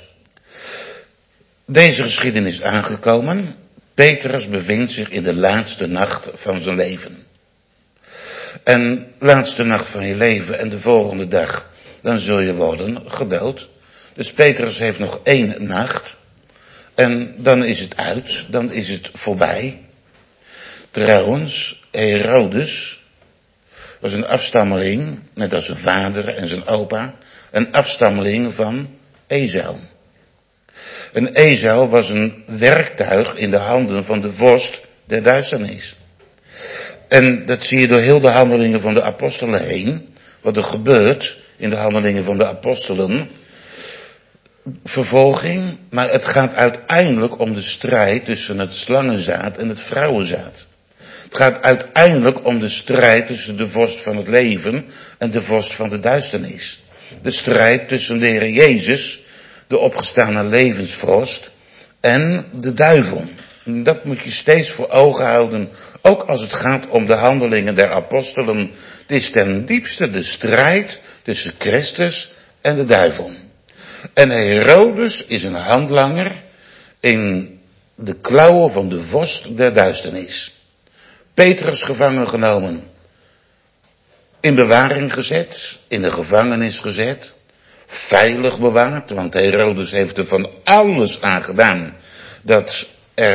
Deze geschiedenis aangekomen. Petrus bevindt zich in de laatste nacht van zijn leven. En laatste nacht van je leven en de volgende dag, dan zul je worden gedood. Dus Petrus heeft nog 1 nacht. En dan is het uit, dan is het voorbij. Trouwens, Herodes was een afstammeling, net als zijn vader en zijn opa, een afstammeling van Esau. En Esau was een werktuig in de handen van de vorst der duisternis. En dat zie je door heel de handelingen van de apostelen heen. Wat er gebeurt in de handelingen van de apostelen. Vervolging, maar het gaat uiteindelijk om de strijd tussen het slangenzaad en het vrouwenzaad. Het gaat uiteindelijk om de strijd tussen de vorst van het leven en de vorst van de duisternis. De strijd tussen de Heer Jezus, de opgestane levensvorst, en de duivel. Dat moet je steeds voor ogen houden, ook als het gaat om de handelingen der apostelen. Het is ten diepste de strijd tussen Christus en de duivel. En Herodes is een handlanger in de klauwen van de vorst der duisternis. Petrus gevangen genomen, in bewaring gezet, in de gevangenis gezet, veilig bewaard, want Herodes heeft er van alles aan gedaan dat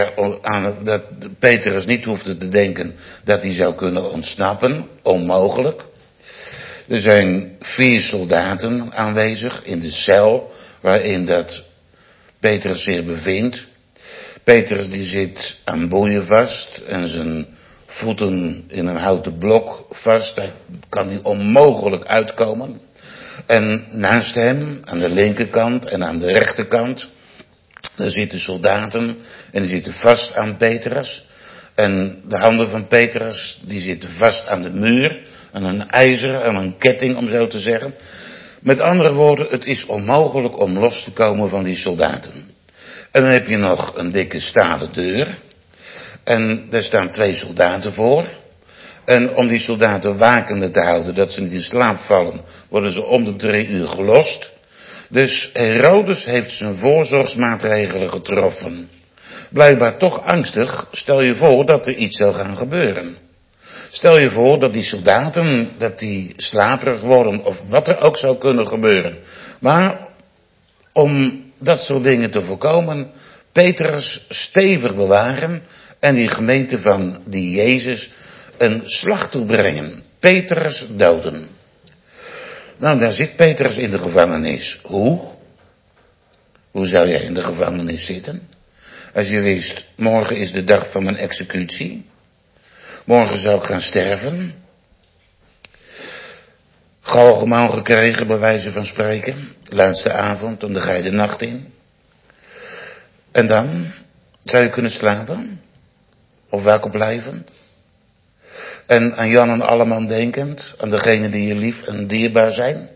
Petrus niet hoefde te denken dat hij zou kunnen ontsnappen, onmogelijk. Er zijn 4 soldaten aanwezig in de cel waarin dat Petrus zich bevindt. Petrus die zit aan boeien vast en zijn voeten in een houten blok vast. Daar kan hij onmogelijk uitkomen. En naast hem, aan de linkerkant en aan de rechterkant, daar zitten soldaten en die zitten vast aan Petrus. En de handen van Petrus, die zitten vast aan de muur, aan een ijzer, aan een ketting om zo te zeggen. Met andere woorden, het is onmogelijk om los te komen van die soldaten. En dan heb je nog een dikke stalen deur. En daar staan 2 soldaten voor. En om die soldaten wakende te houden, dat ze niet in slaap vallen, worden ze om de 3 uur gelost. Dus Herodes heeft zijn voorzorgsmaatregelen getroffen. Blijkbaar toch angstig, stel je voor dat er iets zou gaan gebeuren. Stel je voor dat die soldaten, dat die slaperig worden, of wat er ook zou kunnen gebeuren. Maar om dat soort dingen te voorkomen, Petrus stevig bewaren en die gemeente van die Jezus een slag toebrengen. Petrus doden. Nou, daar zit Petrus in de gevangenis. Hoe? Hoe zou jij in de gevangenis zitten? Als je wist, morgen is de dag van mijn executie. Morgen zou ik gaan sterven. Galgenmaal gekregen, bij wijze van spreken. Laatste avond, en dan ga je de nacht in. En dan zou je kunnen slapen. Of wakker blijven. En aan Jan en Alleman denkend, aan degenen die je lief en dierbaar zijn.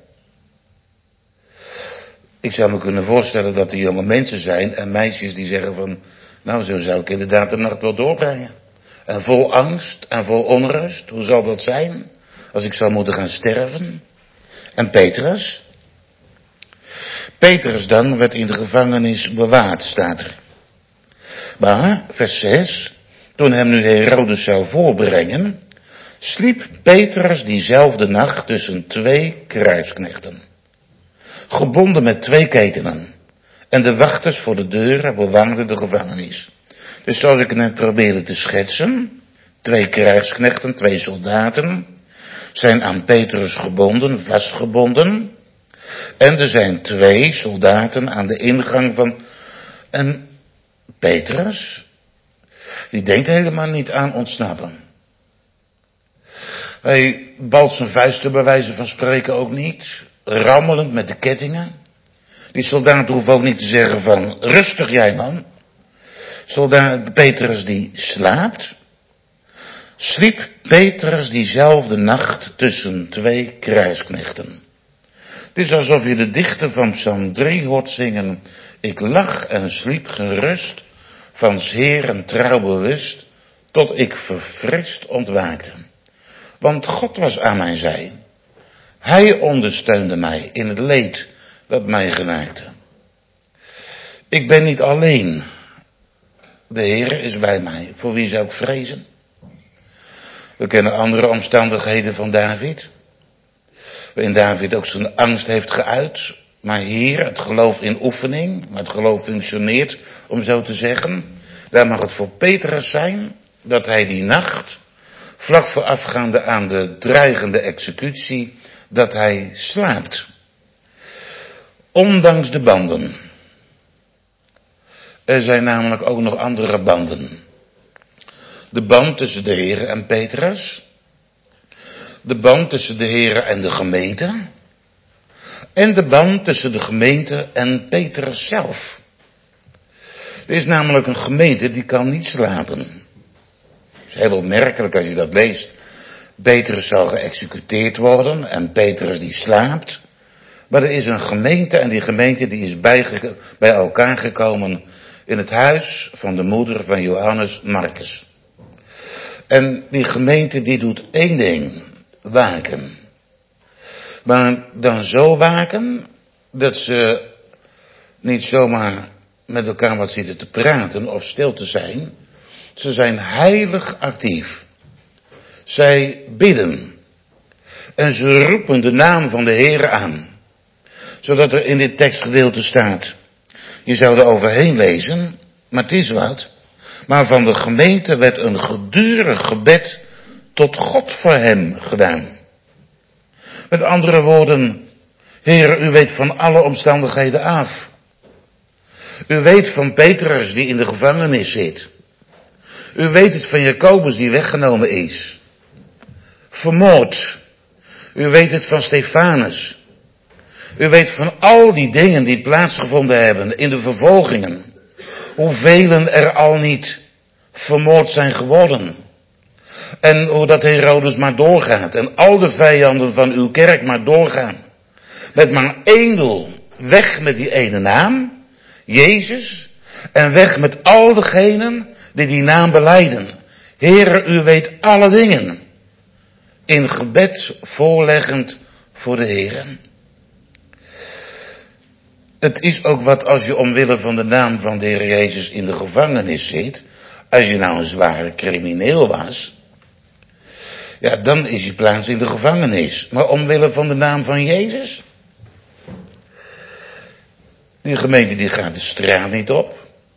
Ik zou me kunnen voorstellen dat er jonge mensen zijn en meisjes die zeggen van, nou zo zou ik inderdaad de nacht wel doorbrengen. En vol angst en vol onrust, hoe zal dat zijn als ik zou moeten gaan sterven? En Petrus? Petrus dan werd in de gevangenis bewaard, staat er. Maar, vers 6, toen hem nu Herodes zou voorbrengen, sliep Petrus diezelfde nacht tussen 2 krijgsknechten, gebonden met 2 ketenen. En de wachters voor de deuren bewaarden de gevangenis. Dus zoals ik net probeerde te schetsen, 2 krijgsknechten, 2 soldaten, zijn aan Petrus gebonden, vastgebonden. En er zijn 2 soldaten aan de ingang van... En Petrus, die denkt helemaal niet aan ontsnappen. Hij balt zijn vuisten bij wijze van spreken ook niet, rammelend met de kettingen. Die soldaat hoeft ook niet te zeggen van, rustig jij man. Soldaat Petrus die slaapt. Sliep Petrus diezelfde nacht tussen 2 krijgsknechten. Het is alsof je de dichter van Psalm 3 hoort zingen. Ik lag en sliep gerust, van 's Heeren trouw bewust, tot ik verfrist ontwaakte. Want God was aan mijn zij. Hij ondersteunde mij in het leed dat mij genaakte. Ik ben niet alleen. De Heer is bij mij. Voor wie zou ik vrezen? We kennen andere omstandigheden van David. Waarin David ook zijn angst heeft geuit. Maar hier, het geloof in oefening. Maar het geloof functioneert, om zo te zeggen. Daar mag het voor Petrus zijn. Dat hij die nacht, vlak voorafgaande aan de dreigende executie, dat hij slaapt. Ondanks de banden. Er zijn namelijk ook nog andere banden. De band tussen de Heer en Petrus. De band tussen de Heer en de gemeente. En de band tussen de gemeente en Petrus zelf. Er is namelijk een gemeente die kan niet slapen. Het is heel opmerkelijk als je dat leest. Petrus zal geëxecuteerd worden en Petrus die slaapt. Maar er is een gemeente en die gemeente die is bij elkaar gekomen in het huis van de moeder van Johannes Marcus. En die gemeente die doet 1 ding, waken. Maar dan zo waken dat ze niet zomaar met elkaar wat zitten te praten of stil te zijn. Ze zijn heilig actief. Zij bidden. En ze roepen de naam van de Heer aan. Zodat er in dit tekstgedeelte staat. Je zou er overheen lezen, maar het is wat. Maar van de gemeente werd een gedurig gebed tot God voor hem gedaan. Met andere woorden, Heer, u weet van alle omstandigheden af. U weet van Petrus die in de gevangenis zit. U weet het van Jacobus die weggenomen is. Vermoord. U weet het van Stefanus. U weet van al die dingen die plaatsgevonden hebben in de vervolgingen. Hoeveel er al niet vermoord zijn geworden. En hoe dat Herodes maar doorgaat. En al de vijanden van uw kerk maar doorgaan. Met maar 1 doel. Weg met die ene naam. Jezus. En weg met al degenen die die naam belijden. Heere, u weet alle dingen. In gebed voorleggend voor de Heere. Het is ook wat als je omwille van de naam van de Heer Jezus in de gevangenis zit. Als je nou een zware crimineel was. Ja, dan is je plaats in de gevangenis. Maar omwille van de naam van Jezus. Die gemeente die gaat de straat niet op.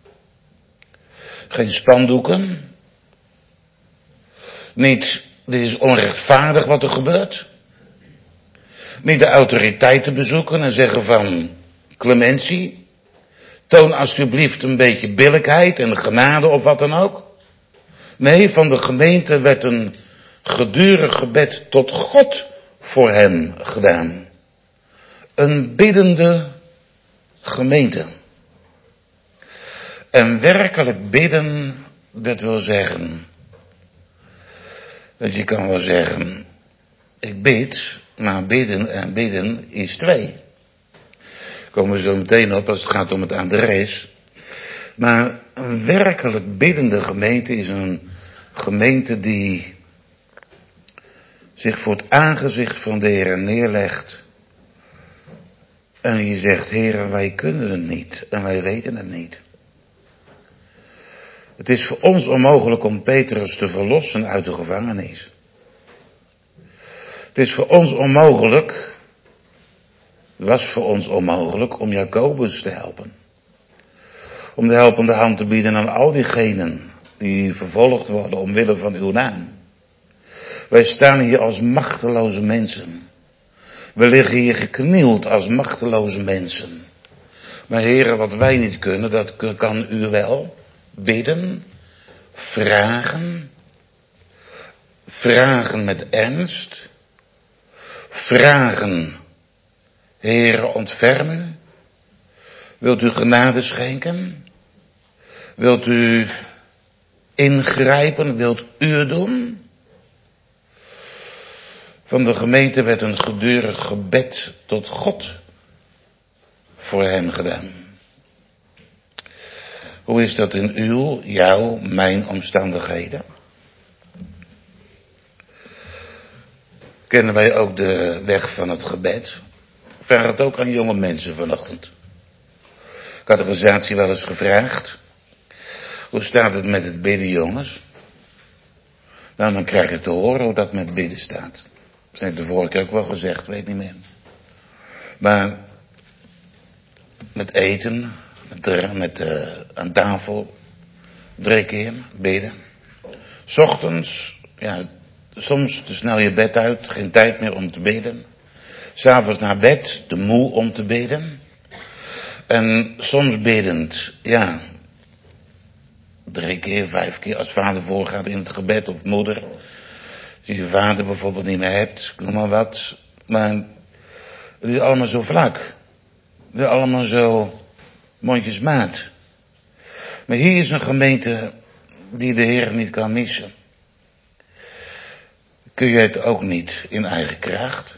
Geen spandoeken. Niet, dit is onrechtvaardig wat er gebeurt. Niet de autoriteiten bezoeken en zeggen van clementie. Toon alsjeblieft een beetje billijkheid en genade of wat dan ook. Nee, van de gemeente werd een gedurig gebed tot God voor hem gedaan. Een biddende gemeente. En werkelijk bidden, dat wil zeggen, dat je kan wel zeggen, ik bid, maar bidden en bidden is 2. Komen we zo meteen op als het gaat om het adres. Maar een werkelijk biddende gemeente is een gemeente die zich voor het aangezicht van de Heer neerlegt. En je zegt, Heer, wij kunnen het niet en wij weten het niet. Het is voor ons onmogelijk om Petrus te verlossen uit de gevangenis. Het is voor ons onmogelijk, was voor ons onmogelijk om Jacobus te helpen. Om de helpende hand te bieden aan al diegenen die vervolgd worden omwille van uw naam. Wij staan hier als machteloze mensen. We liggen hier geknield als machteloze mensen. Maar heren, wat wij niet kunnen, dat kan u wel. Bidden, vragen. Vragen met ernst. Vragen, heren, ontferm u. Wilt u genade schenken? Wilt u ingrijpen? Wilt u het doen? Van de gemeente werd een gedurig gebed tot God voor hem gedaan. Hoe is dat in uw, jouw, mijn omstandigheden? Kennen wij ook de weg van het gebed? Ik vraag het ook aan jonge mensen vanochtend. Ik had de organisatie wel eens gevraagd. Hoe staat het met het bidden, jongens? Nou, dan krijg je te horen hoe dat met bidden staat. Dat heb ik de vorige keer ook wel gezegd, weet niet meer. Maar met eten, aan tafel, 3 keer bidden. 's Ochtends, ja, soms te snel je bed uit, geen tijd meer om te bidden. 's Avonds naar bed, te moe om te bidden. En soms biddend, ja, 3 keer, 5 keer, als vader voorgaat in het gebed of moeder. Als je vader bijvoorbeeld niet meer hebt, noem maar wat. Maar het is allemaal zo vlak. Het is allemaal zo mondjesmaat. Maar hier is een gemeente die de Heer niet kan missen. Kun je het ook niet in eigen kracht?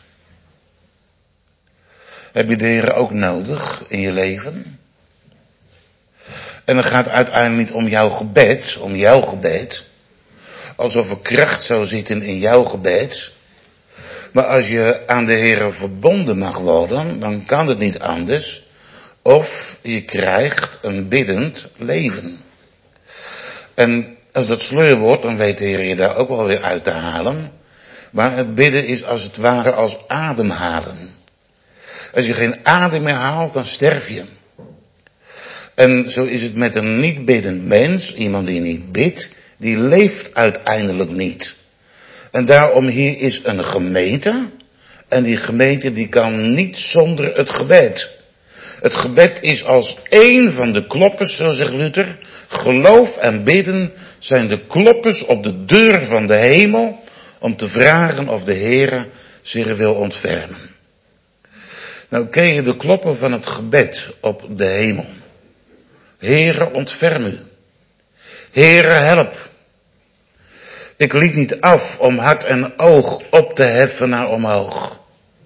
Heb je de Heer ook nodig in je leven? En het gaat uiteindelijk niet om jouw gebed, alsof er kracht zou zitten in jouw gebed. Maar als je aan de Heer verbonden mag worden, dan kan het niet anders. Of je krijgt een biddend leven. En als dat sleur wordt, dan weet de Heer je daar ook wel weer uit te halen. Maar het bidden is als het ware als ademhalen. Als je geen adem meer haalt, dan sterf je. En zo is het met een niet biddend mens, iemand die niet bidt, die leeft uiteindelijk niet. En daarom hier is een gemeente, en die gemeente die kan niet zonder het gebed. Het gebed is als één van de kloppers, zo zegt Luther. Geloof en bidden zijn de kloppers op de deur van de hemel, om te vragen of de Heere zich wil ontfermen. Nou ken je de kloppen van het gebed op de hemel. Heere, ontferm u. Heere, help. Ik liet niet af om hart en oog op te heffen naar omhoog.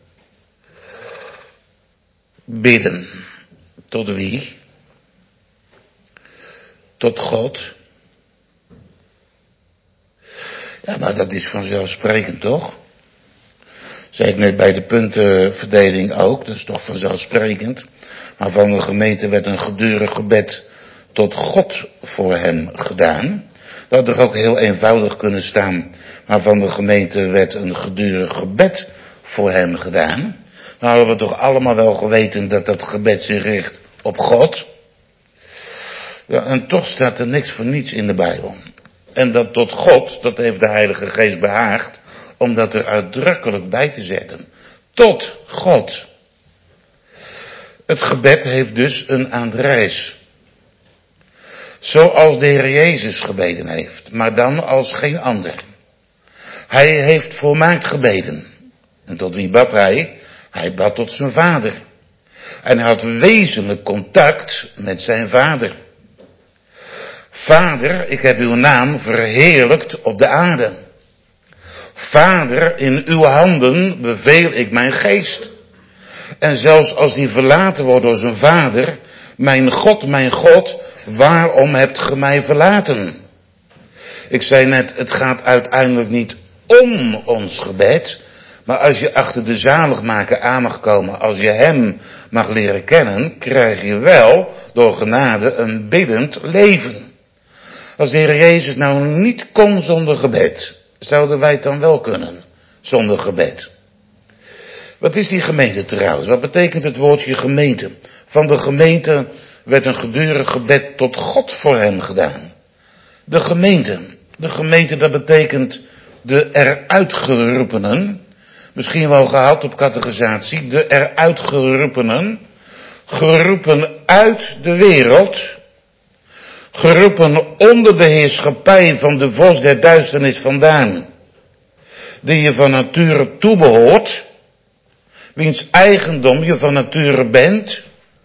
Bidden. Tot wie? Tot God. Ja, maar dat is vanzelfsprekend, toch? Zei ik net bij de puntenverdeling ook, dat is toch vanzelfsprekend. Maar van de gemeente werd een gedurig gebed tot God voor hem gedaan. Dat had er ook heel eenvoudig kunnen staan. Maar van de gemeente werd een gedurig gebed voor hem gedaan. Dan hadden we toch allemaal wel geweten dat dat gebed zich richt op God. Ja, en toch staat er niks voor niets in de Bijbel. En dat tot God, dat heeft de Heilige Geest behaagd, om dat er uitdrukkelijk bij te zetten. Tot God. Het gebed heeft dus een adres. Zoals de Heer Jezus gebeden heeft, maar dan als geen ander. Hij heeft volmaakt gebeden. En tot wie bad hij? Hij bad tot zijn vader. En hij had wezenlijk contact met zijn vader. Vader, ik heb uw naam verheerlijkt op de aarde. Vader, in uw handen beveel ik mijn geest. En zelfs als die verlaten wordt door zijn vader, mijn God, waarom hebt ge mij verlaten? Ik zei net, het gaat uiteindelijk niet om ons gebed, maar als je achter de zaligmaker aan mag komen, als je hem mag leren kennen, krijg je wel door genade een biddend leven. Als de Heer Jezus nou niet kon zonder gebed, zouden wij het dan wel kunnen zonder gebed? Wat is die gemeente trouwens? Wat betekent het woordje gemeente? Van de gemeente werd een gedurig gebed tot God voor hen gedaan. De gemeente dat betekent de eruitgeroepenen. Misschien wel gehad op catechisatie. De eruitgeroepenen. Geroepen uit de wereld. Geroepen onder de heerschappij van de vos der duisternis vandaan. Die je van nature toebehoort. Wiens eigendom je van nature bent.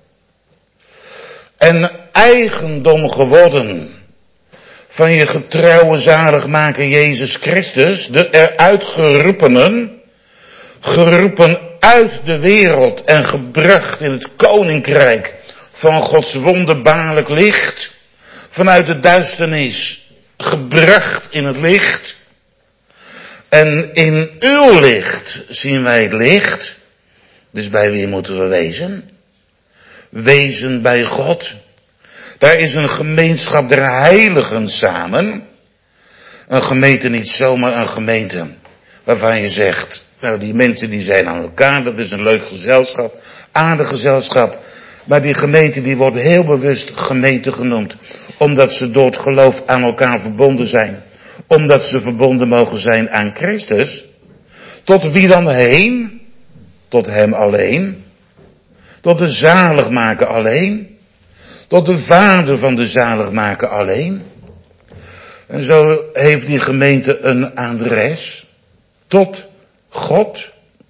En eigendom geworden van je getrouwe zaligmaker Jezus Christus, de eruit geroepenen, geroepen uit de wereld en gebracht in het koninkrijk van Gods wonderbaarlijk licht, vanuit de duisternis gebracht in het licht. En in uw licht zien wij het licht. Dus bij wie moeten we wezen? Wezen bij God. Daar is een gemeenschap der heiligen samen. Een gemeente niet zomaar een gemeente waarvan je zegt, nou die mensen die zijn aan elkaar, dat is een leuk gezelschap, aardig gezelschap. Maar die gemeente die wordt heel bewust gemeente genoemd. Omdat ze door het geloof aan elkaar verbonden zijn. Omdat ze verbonden mogen zijn aan Christus. Tot wie dan heen? Tot hem alleen. Tot de zaligmaker alleen. Tot de vader van de zaligmaker alleen. En zo heeft die gemeente een adres. Tot God.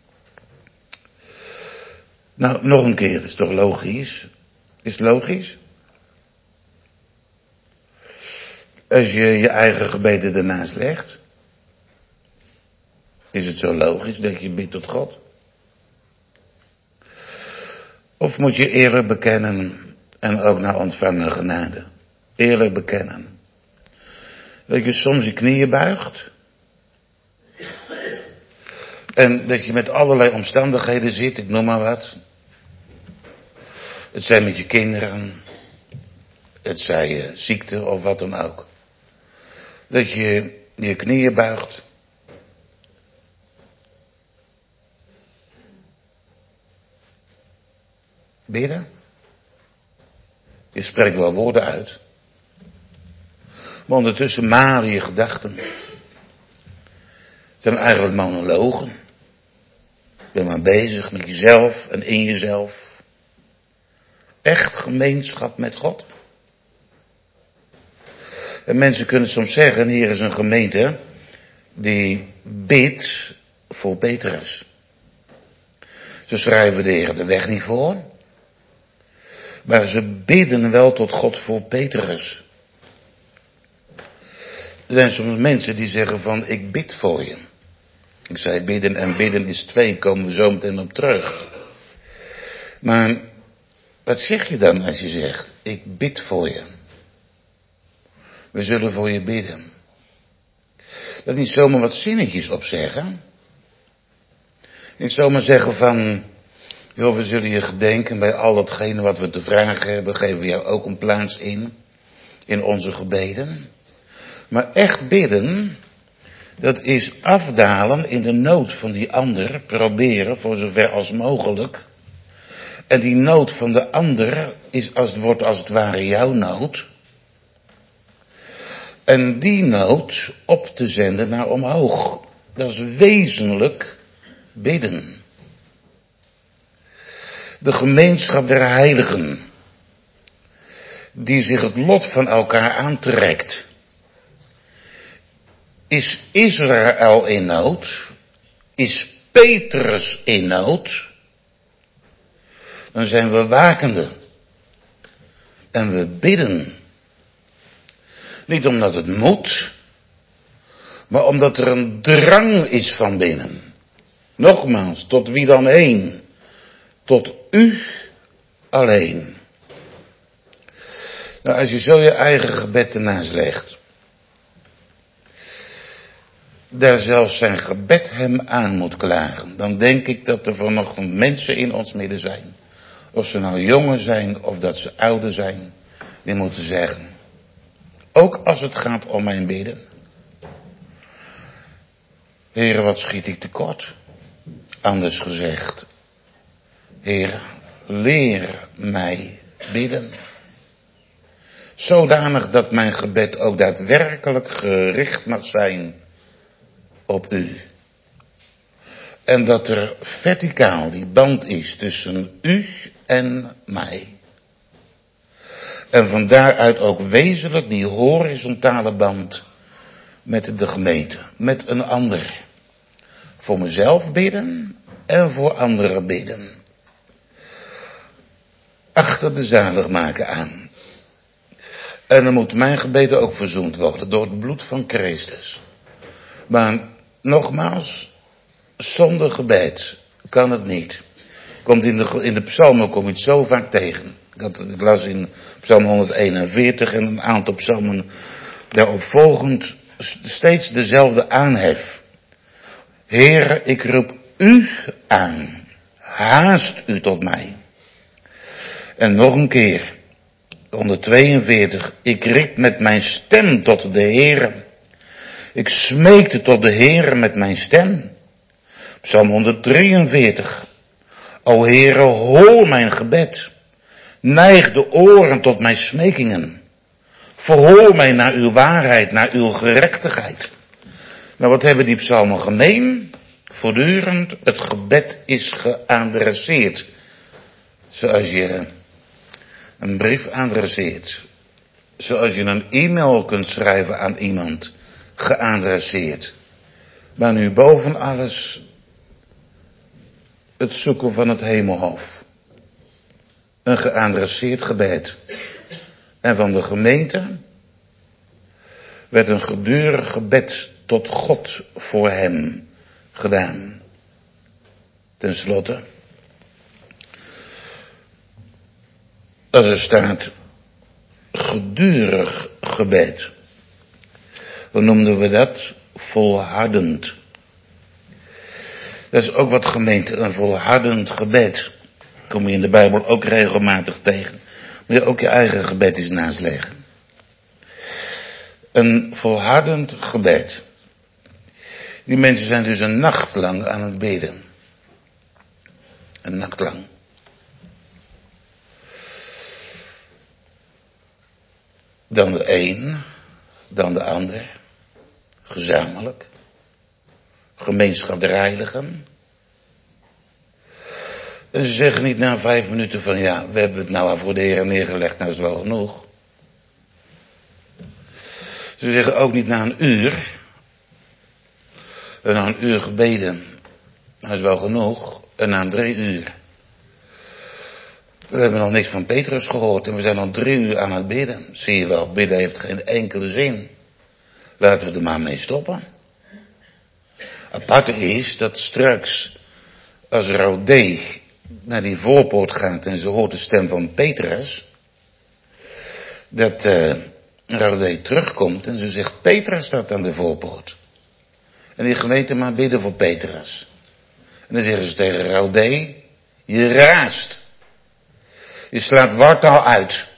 Nou, nog een keer, dat is toch logisch? Is het logisch? Als je je eigen gebeden ernaast legt. Is het zo logisch dat je bidt tot God? Of moet je eerlijk bekennen en ook naar ontvangen genade? Eerlijk bekennen. Dat je soms je knieën buigt. En dat je met allerlei omstandigheden zit, ik noem maar wat. Het zijn met je kinderen. Het zij ziekte of wat dan ook. Dat je je knieën buigt. Bidden. Je spreekt wel woorden uit. Maar ondertussen malen je gedachten. Het zijn eigenlijk monologen. Je bent maar bezig met jezelf en in jezelf. Echt gemeenschap met God. En mensen kunnen soms zeggen, hier is een gemeente die bidt voor Petrus. Ze schrijven de Heer de weg niet voor. Maar ze bidden wel tot God voor Petrus. Er zijn soms mensen die zeggen van, ik bid voor je. Ik zei bidden en bidden is twee, komen we zo meteen op terug. Maar wat zeg je dan als je zegt, ik bid voor je? We zullen voor je bidden. Dat is niet zomaar wat zinnetjes opzeggen. Niet zomaar zeggen van, joh, we zullen je gedenken bij al datgene wat we te vragen hebben, geven we jou ook een plaats in onze gebeden. Maar echt bidden, dat is afdalen in de nood van die ander, proberen voor zover als mogelijk. En die nood van de ander wordt als het ware jouw nood. En die nood op te zenden naar omhoog. Dat is wezenlijk bidden. De gemeenschap der heiligen. Die zich het lot van elkaar aantrekt. Is Israël in nood? Is Petrus in nood? Dan zijn we wakende. En we bidden. Niet omdat het moet. Maar omdat er een drang is van binnen. Nogmaals, tot wie dan heen? Tot u alleen. Nou, als je zo je eigen gebed ernaast legt. Daar zelfs zijn gebed hem aan moet klagen. Dan denk ik dat er vanochtend mensen in ons midden zijn. Of ze nou jongen zijn of dat ze ouder zijn. Die moeten zeggen. Ook als het gaat om mijn bidden. Heere, wat schiet ik tekort. Anders gezegd, Heer, leer mij bidden. Zodanig dat mijn gebed ook daadwerkelijk gericht mag zijn op u. En dat er verticaal die band is tussen u en mij. En van daaruit ook wezenlijk die horizontale band met de gemeente, met een ander. Voor mezelf bidden en voor anderen bidden. Achter de zaligmaker aan. En dan moet mijn gebeden ook verzoend worden door het bloed van Christus. Maar nogmaals, zonder gebed kan het niet. Komt in de psalmen kom je het zo vaak tegen. Ik las in psalm 141 en een aantal psalmen daarop volgend steeds dezelfde aanhef. Heere, ik roep u aan. Haast u tot mij. En nog een keer. 142. Ik riep met mijn stem tot de Heere. Ik smeekte tot de Heere met mijn stem. Psalm 143. O Heere, hoor mijn gebed. Neig de oren tot mijn smekingen. Verhoor mij naar uw waarheid, naar uw gerechtigheid. Maar wat hebben die psalmen gemeen? Voortdurend, het gebed is geadresseerd. Zoals je een brief adresseert. Zoals je een e-mail kunt schrijven aan iemand. Geadresseerd. Maar nu boven alles het zoeken van het hemelhoofd. Een geadresseerd gebed. En van de gemeente werd een gedurig gebed tot God voor hem gedaan. Ten slotte, als er staat gedurig gebed, hoe noemden we dat? Volhardend. Dat is ook wat gemeente, een volhardend gebed. Kom je in de Bijbel ook regelmatig tegen. Moet je ook je eigen gebed eens naast leggen. Een volhardend gebed. Die mensen zijn dus een nacht lang aan het bidden. Een nacht lang. Dan de een, dan de ander. Gezamenlijk. Gemeenschap der heiligen. En ze zeggen niet na 5 minuten van ja, we hebben het nou voor de Heer neergelegd, nou is het wel genoeg. Ze zeggen ook niet na een uur. En na een uur gebeden, nou is wel genoeg. En na 3 uur. We hebben nog niks van Petrus gehoord en we zijn al 3 uur aan het bidden. Zie je wel, bidden heeft geen enkele zin. Laten we er maar mee stoppen. Aparte is dat straks, als Rodé naar die voorpoort gaat en ze hoort de stem van Petrus, dat Rodé terugkomt en ze zegt, Petrus staat aan de voorpoort. En die gemeente maar bidden voor Petrus. En dan zeggen ze tegen Rodé, je raast. Je slaat wartaal uit.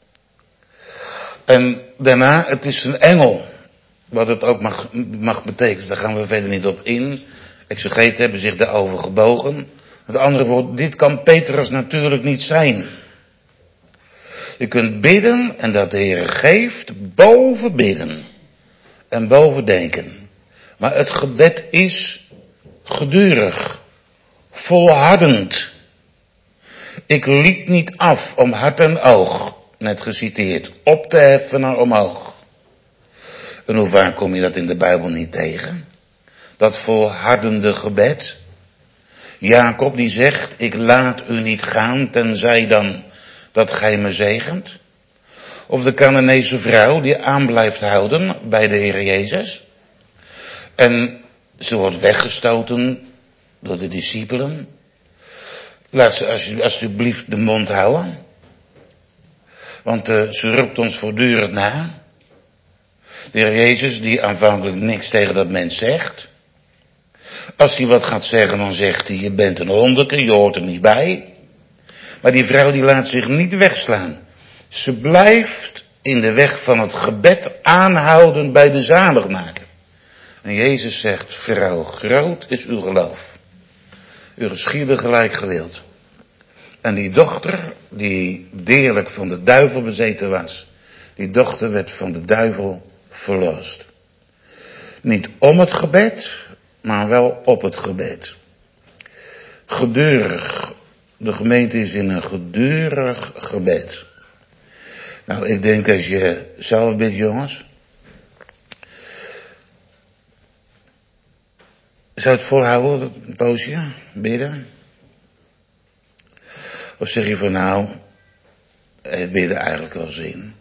En daarna, het is een engel. Wat het ook mag betekenen, daar gaan we verder niet op in. Exegeten hebben zich daarover gebogen. Met andere woorden, dit kan Petrus natuurlijk niet zijn. Je kunt bidden en dat de Heer geeft boven bidden. En boven denken. Maar het gebed is gedurig. Volhardend. Ik liet niet af om hart en oog, net geciteerd, op te heffen naar omhoog. En hoe vaak kom je dat in de Bijbel niet tegen? Dat volhardende gebed. Jacob die zegt, ik laat u niet gaan, tenzij dan dat gij me zegent. Of de Canaanese vrouw die aan blijft houden bij de Heer Jezus. En ze wordt weggestoten door de discipelen. Laat ze alsjeblieft de mond houden. Want ze roept ons voortdurend na. De Heer Jezus die aanvankelijk niks tegen dat mens zegt. Als hij wat gaat zeggen dan zegt hij, je bent een hondeke, je hoort er niet bij. Maar die vrouw die laat zich niet wegslaan. Ze blijft in de weg van het gebed aanhouden bij de zaligmaker. En Jezus zegt, vrouw, groot is uw geloof. U geschiedde gelijk gewild. En die dochter, die deerlijk van de duivel bezeten was, die dochter werd van de duivel verlost. Niet om het gebed, maar wel op het gebed. Gedurig. De gemeente is in een gedurig gebed. Nou, ik denk als je zelf bidt, jongens. Zou het volhouden, een poosje, bidden? Of zeg je van nou, het bidden eigenlijk wel zin?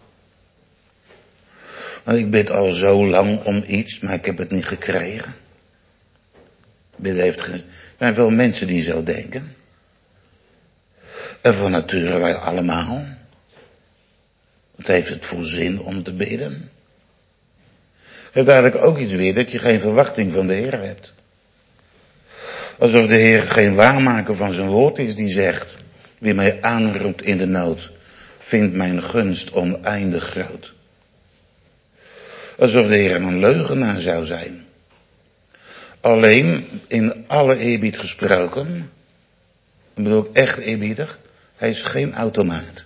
Want ik bid al zo lang om iets, maar ik heb het niet gekregen. Bidden heeft er zijn veel mensen die zo denken. En van nature wij allemaal. Wat heeft het voor zin om te bidden? Het heeft eigenlijk ook iets weer dat je geen verwachting van de Heer hebt. Alsof de Heer geen waarmaker van zijn woord is die zegt, wie mij aanroept in de nood, vindt mijn gunst oneindig groot. Alsof de Heer een leugenaar zou zijn. Alleen, in alle eerbied gesproken, ik bedoel ik echt eerbiedig, hij is geen automaat.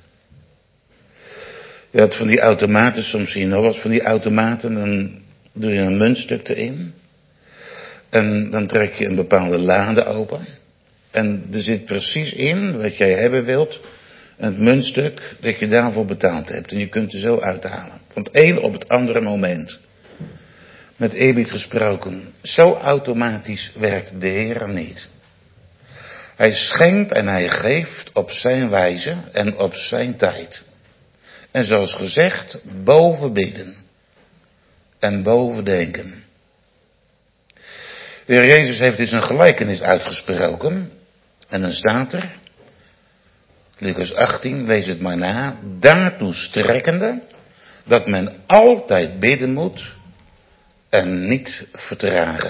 Je had van die automaten, soms zie je nog wat van die automaten, dan doe je een muntstuk erin. En dan trek je een bepaalde lade open. En er zit precies in wat jij hebben wilt, een muntstuk dat je daarvoor betaald hebt. En je kunt er zo uithalen. Van het een op het andere moment. Met eerbied gesproken, zo automatisch werkt de Heer niet. Hij schenkt en hij geeft op zijn wijze en op zijn tijd. En zoals gezegd, boven bidden en boven denken. De Heer Jezus heeft eens een gelijkenis uitgesproken. En dan staat er, Lucas 18, lees het maar na, daartoe strekkende, dat men altijd bidden moet en niet vertragen.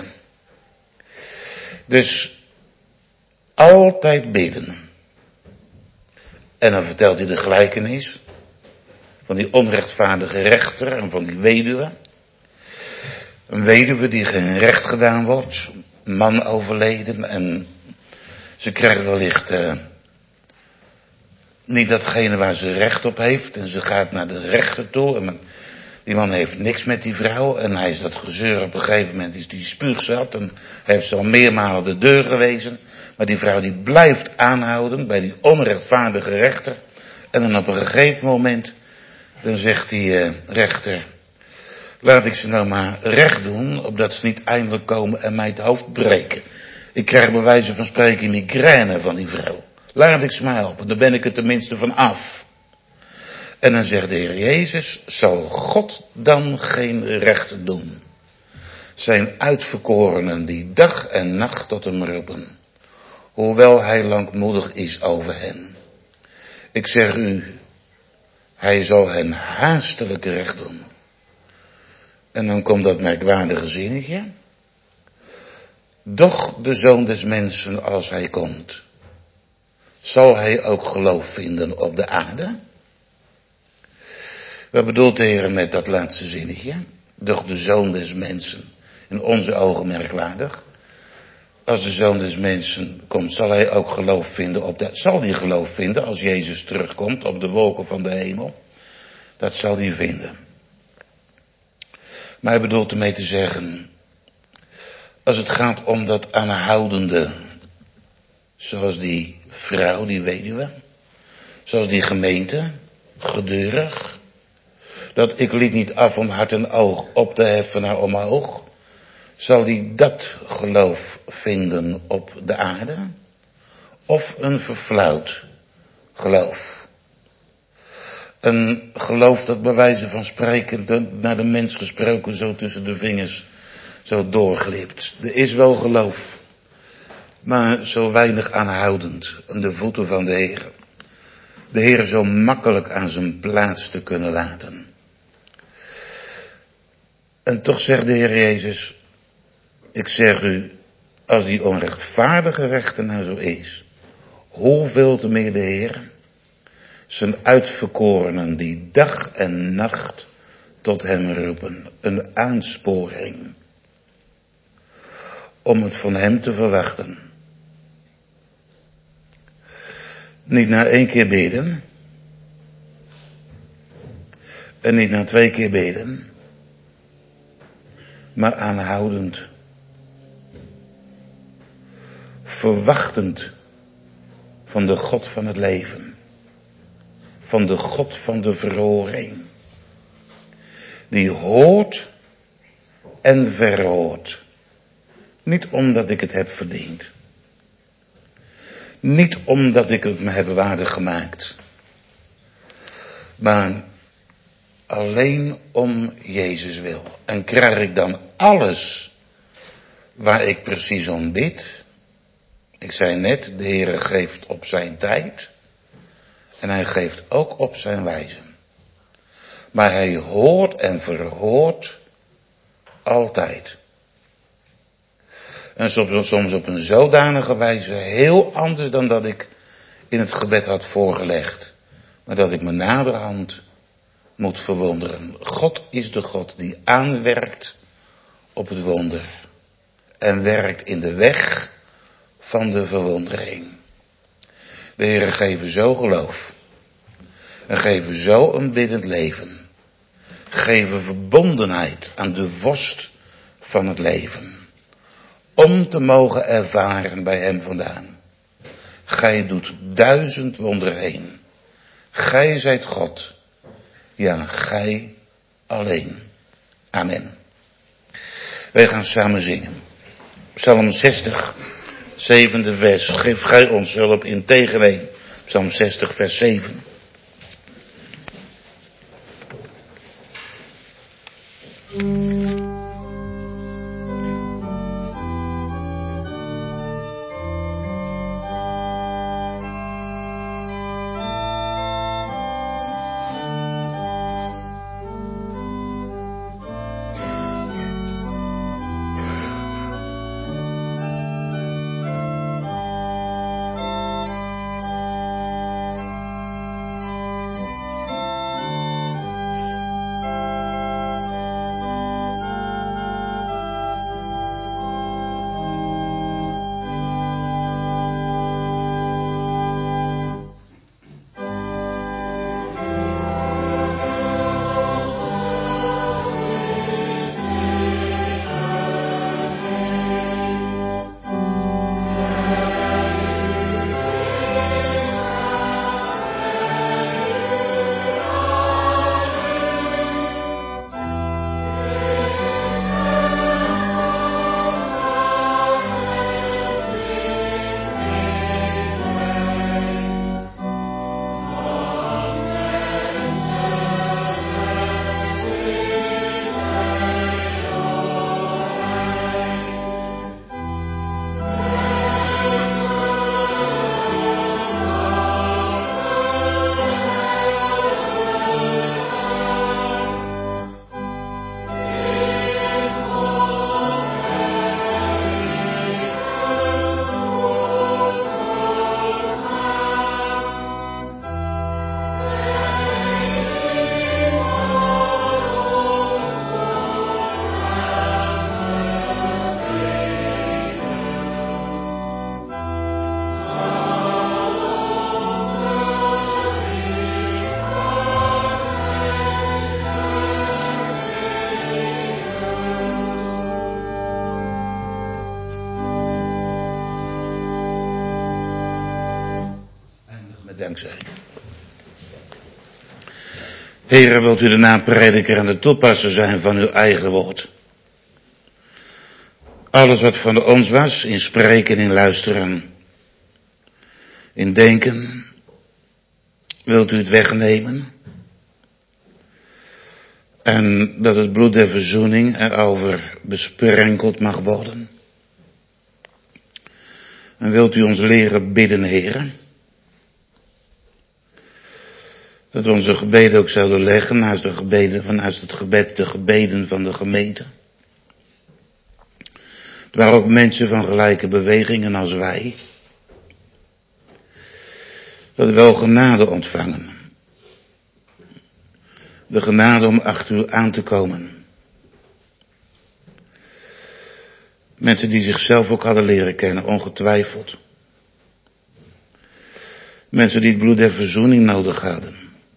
Dus altijd bidden. En dan vertelt hij de gelijkenis van die onrechtvaardige rechter en van die weduwe. Een weduwe die geen recht gedaan wordt, een man overleden en ze krijgt wellicht niet datgene waar ze recht op heeft. En ze gaat naar de rechter toe en die man heeft niks met die vrouw. En hij is dat gezeur op een gegeven moment is die spuugzat en heeft ze al meermalen de deur gewezen. Maar die vrouw die blijft aanhouden bij die onrechtvaardige rechter. En dan op een gegeven moment, dan zegt die rechter, laat ik ze nou maar recht doen, opdat ze niet eindelijk komen en mij het hoofd breken. Ik krijg bij wijze van spreken migraine van die vrouw. Laat ik ze maar helpen, dan ben ik er tenminste van af. En dan zegt de Heer Jezus, zal God dan geen recht doen? Zijn uitverkorenen die dag en nacht tot hem roepen, hoewel hij langmoedig is over hen. Ik zeg u, hij zal hen haastelijk recht doen. En dan komt dat merkwaardige zinnetje. Doch de Zoon des Mensen, als hij komt, zal hij ook geloof vinden op de aarde? Wat bedoelt de Heer met dat laatste zinnetje? Doch de Zoon des Mensen, in onze ogen merkwaardig. Als de Zoon des Mensen komt, zal hij ook geloof vinden op de... Zal hij geloof vinden als Jezus terugkomt op de wolken van de hemel? Dat zal hij vinden. Maar hij bedoelt ermee te zeggen, als het gaat om dat aanhoudende, zoals die vrouw, die weduwe, zoals die gemeente, gedurig, dat ik liet niet af om hart en oog op te heffen naar omhoog, zal die dat geloof vinden op de aarde? Of een verflauwd geloof? Een geloof dat bij wijze van spreken naar de mens gesproken zo tussen de vingers zo doorglipt. Er is wel geloof, maar zo weinig aanhoudend aan de voeten van de Heer. De Heer zo makkelijk aan zijn plaats te kunnen laten. En toch zegt de Heer Jezus, ik zeg u, als die onrechtvaardige rechter nou zo is, hoeveel te meer de Heer zijn uitverkorenen die dag en nacht tot hem roepen. Een aansporing om het van hem te verwachten. Niet na 1 keer bidden. En niet na 2 keer bidden. Maar aanhoudend. Verwachtend van de God van het leven. Van de God van de verhoring. Die hoort en verhoort. Niet omdat ik het heb verdiend. Niet omdat ik het me heb waardig gemaakt. Maar alleen om Jezus wil. En krijg ik dan alles waar ik precies om bid. Ik zei net, de Heere geeft op zijn tijd. En hij geeft ook op zijn wijze. Maar hij hoort en verhoort altijd. En soms op een zodanige wijze heel anders dan dat ik in het gebed had voorgelegd. Maar dat ik me naderhand moet verwonderen. God is de God die aanwerkt op het wonder. En werkt in de weg van de verwondering. De Heere geven zo geloof. En geven zo een biddend leven. Geven verbondenheid aan de worst van het leven. Om te mogen ervaren bij hem vandaan. Gij doet 1000 wonderen heen. Gij zijt God. Ja, gij alleen. Amen. Wij gaan samen zingen. Psalm 60, 7e vers. Geef gij ons hulp in tegenween. Psalm 60, vers 7. Dankzij. Heere, wilt u de naprediker en de toepasser zijn van uw eigen woord. Alles wat van ons was, in spreken, in luisteren, in denken, wilt u het wegnemen. En dat het bloed der verzoening erover besprenkeld mag worden. En wilt u ons leren bidden, Heere. Dat we onze gebeden ook zouden leggen naast het gebed, de gebeden van de gemeente. Waar ook mensen van gelijke bewegingen als wij. Dat we wel genade ontvangen. De genade om achter u aan te komen. Mensen die zichzelf ook hadden leren kennen, ongetwijfeld. Mensen die het bloed der verzoening nodig hadden.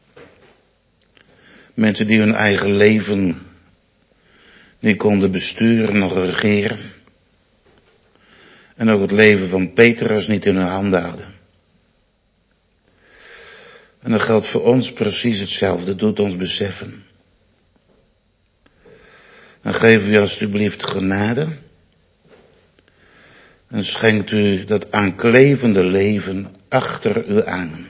Mensen die hun eigen leven niet konden besturen, nog regeren. En ook het leven van Petrus niet in hun handen hadden. En dat geldt voor ons precies hetzelfde. Dat doet ons beseffen. Dan geef u alstublieft genade. En schenkt u dat aanklevende leven achter u aan.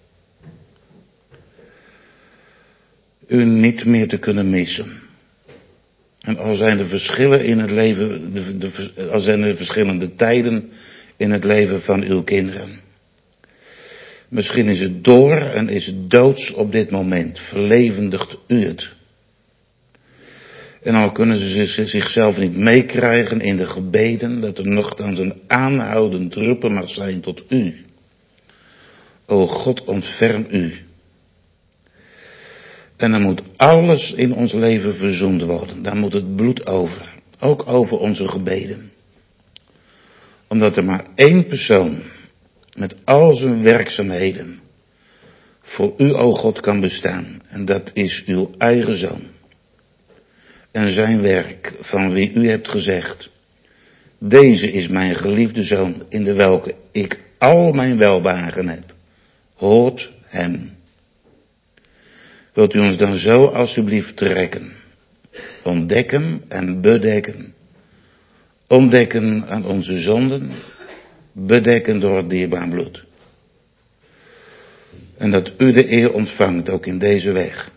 U niet meer te kunnen missen. En al zijn er verschillen in het leven, al zijn er verschillende tijden in het leven van uw kinderen. Misschien is het door en is het doods op dit moment. Verlevendigt u het. En al kunnen ze zichzelf niet meekrijgen in de gebeden, dat er nogthans een aanhoudend roepen mag zijn tot u. O God, ontferm u. En dan moet alles in ons leven verzoend worden. Daar moet het bloed over. Ook over onze gebeden. Omdat er maar één persoon met al zijn werkzaamheden voor u, o God, kan bestaan. En dat is uw eigen Zoon. En zijn werk, van wie u hebt gezegd: deze is mijn geliefde Zoon, in de welke ik al mijn welbehagen heb. Hoort hem. Wilt u ons dan zo alstublieft trekken, ontdekken en bedekken. Ontdekken aan onze zonden, bedekken door het dierbaar bloed. En dat u de eer ontvangt ook in deze weg.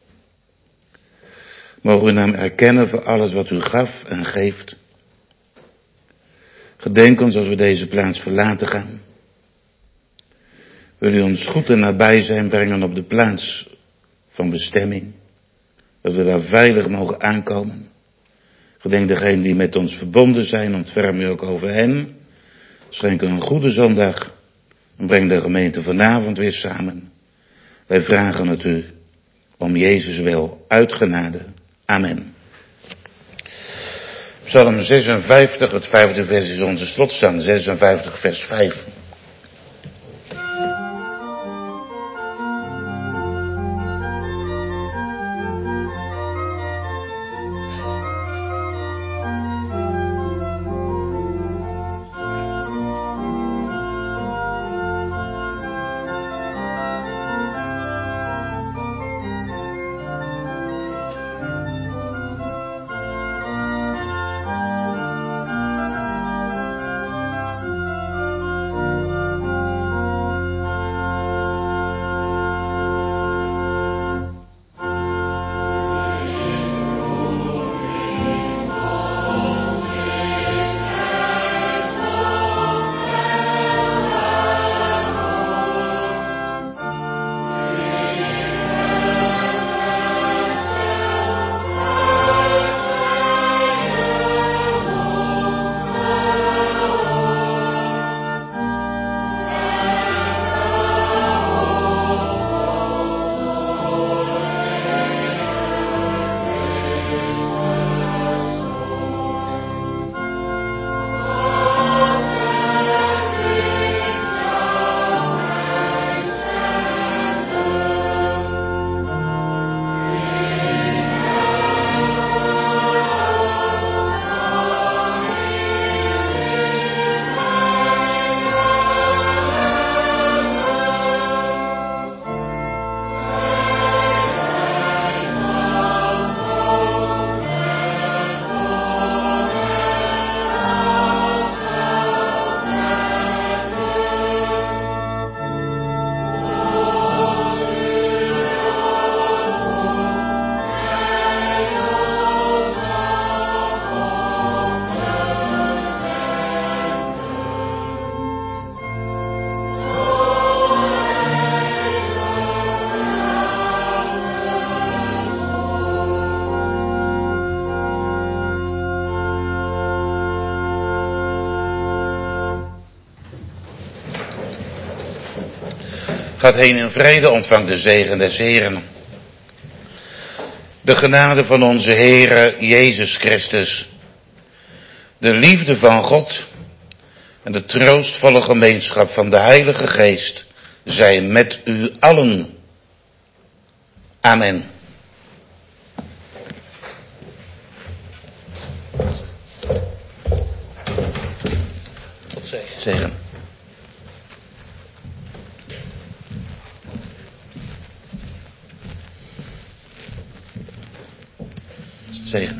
Mogen we naam erkennen voor alles wat u gaf en geeft. Gedenk ons als we deze plaats verlaten gaan. Wil u ons goed en nabij zijn brengen op de plaats van bestemming. Dat we daar veilig mogen aankomen. Gedenk degenen die met ons verbonden zijn, ontferm u ook over hen. Schenk een goede zondag en breng de gemeente vanavond weer samen. Wij vragen het u om Jezus wil, uit genade. Amen. Psalm 56, het 5e vers is onze slotstand, 56 vers 5. Gaat heen in vrede, ontvangt de zegen des Heren. De genade van onze Heere Jezus Christus, de liefde van God en de troostvolle gemeenschap van de Heilige Geest zij met u allen. Amen. Tot zegen. Zegen. Zegen.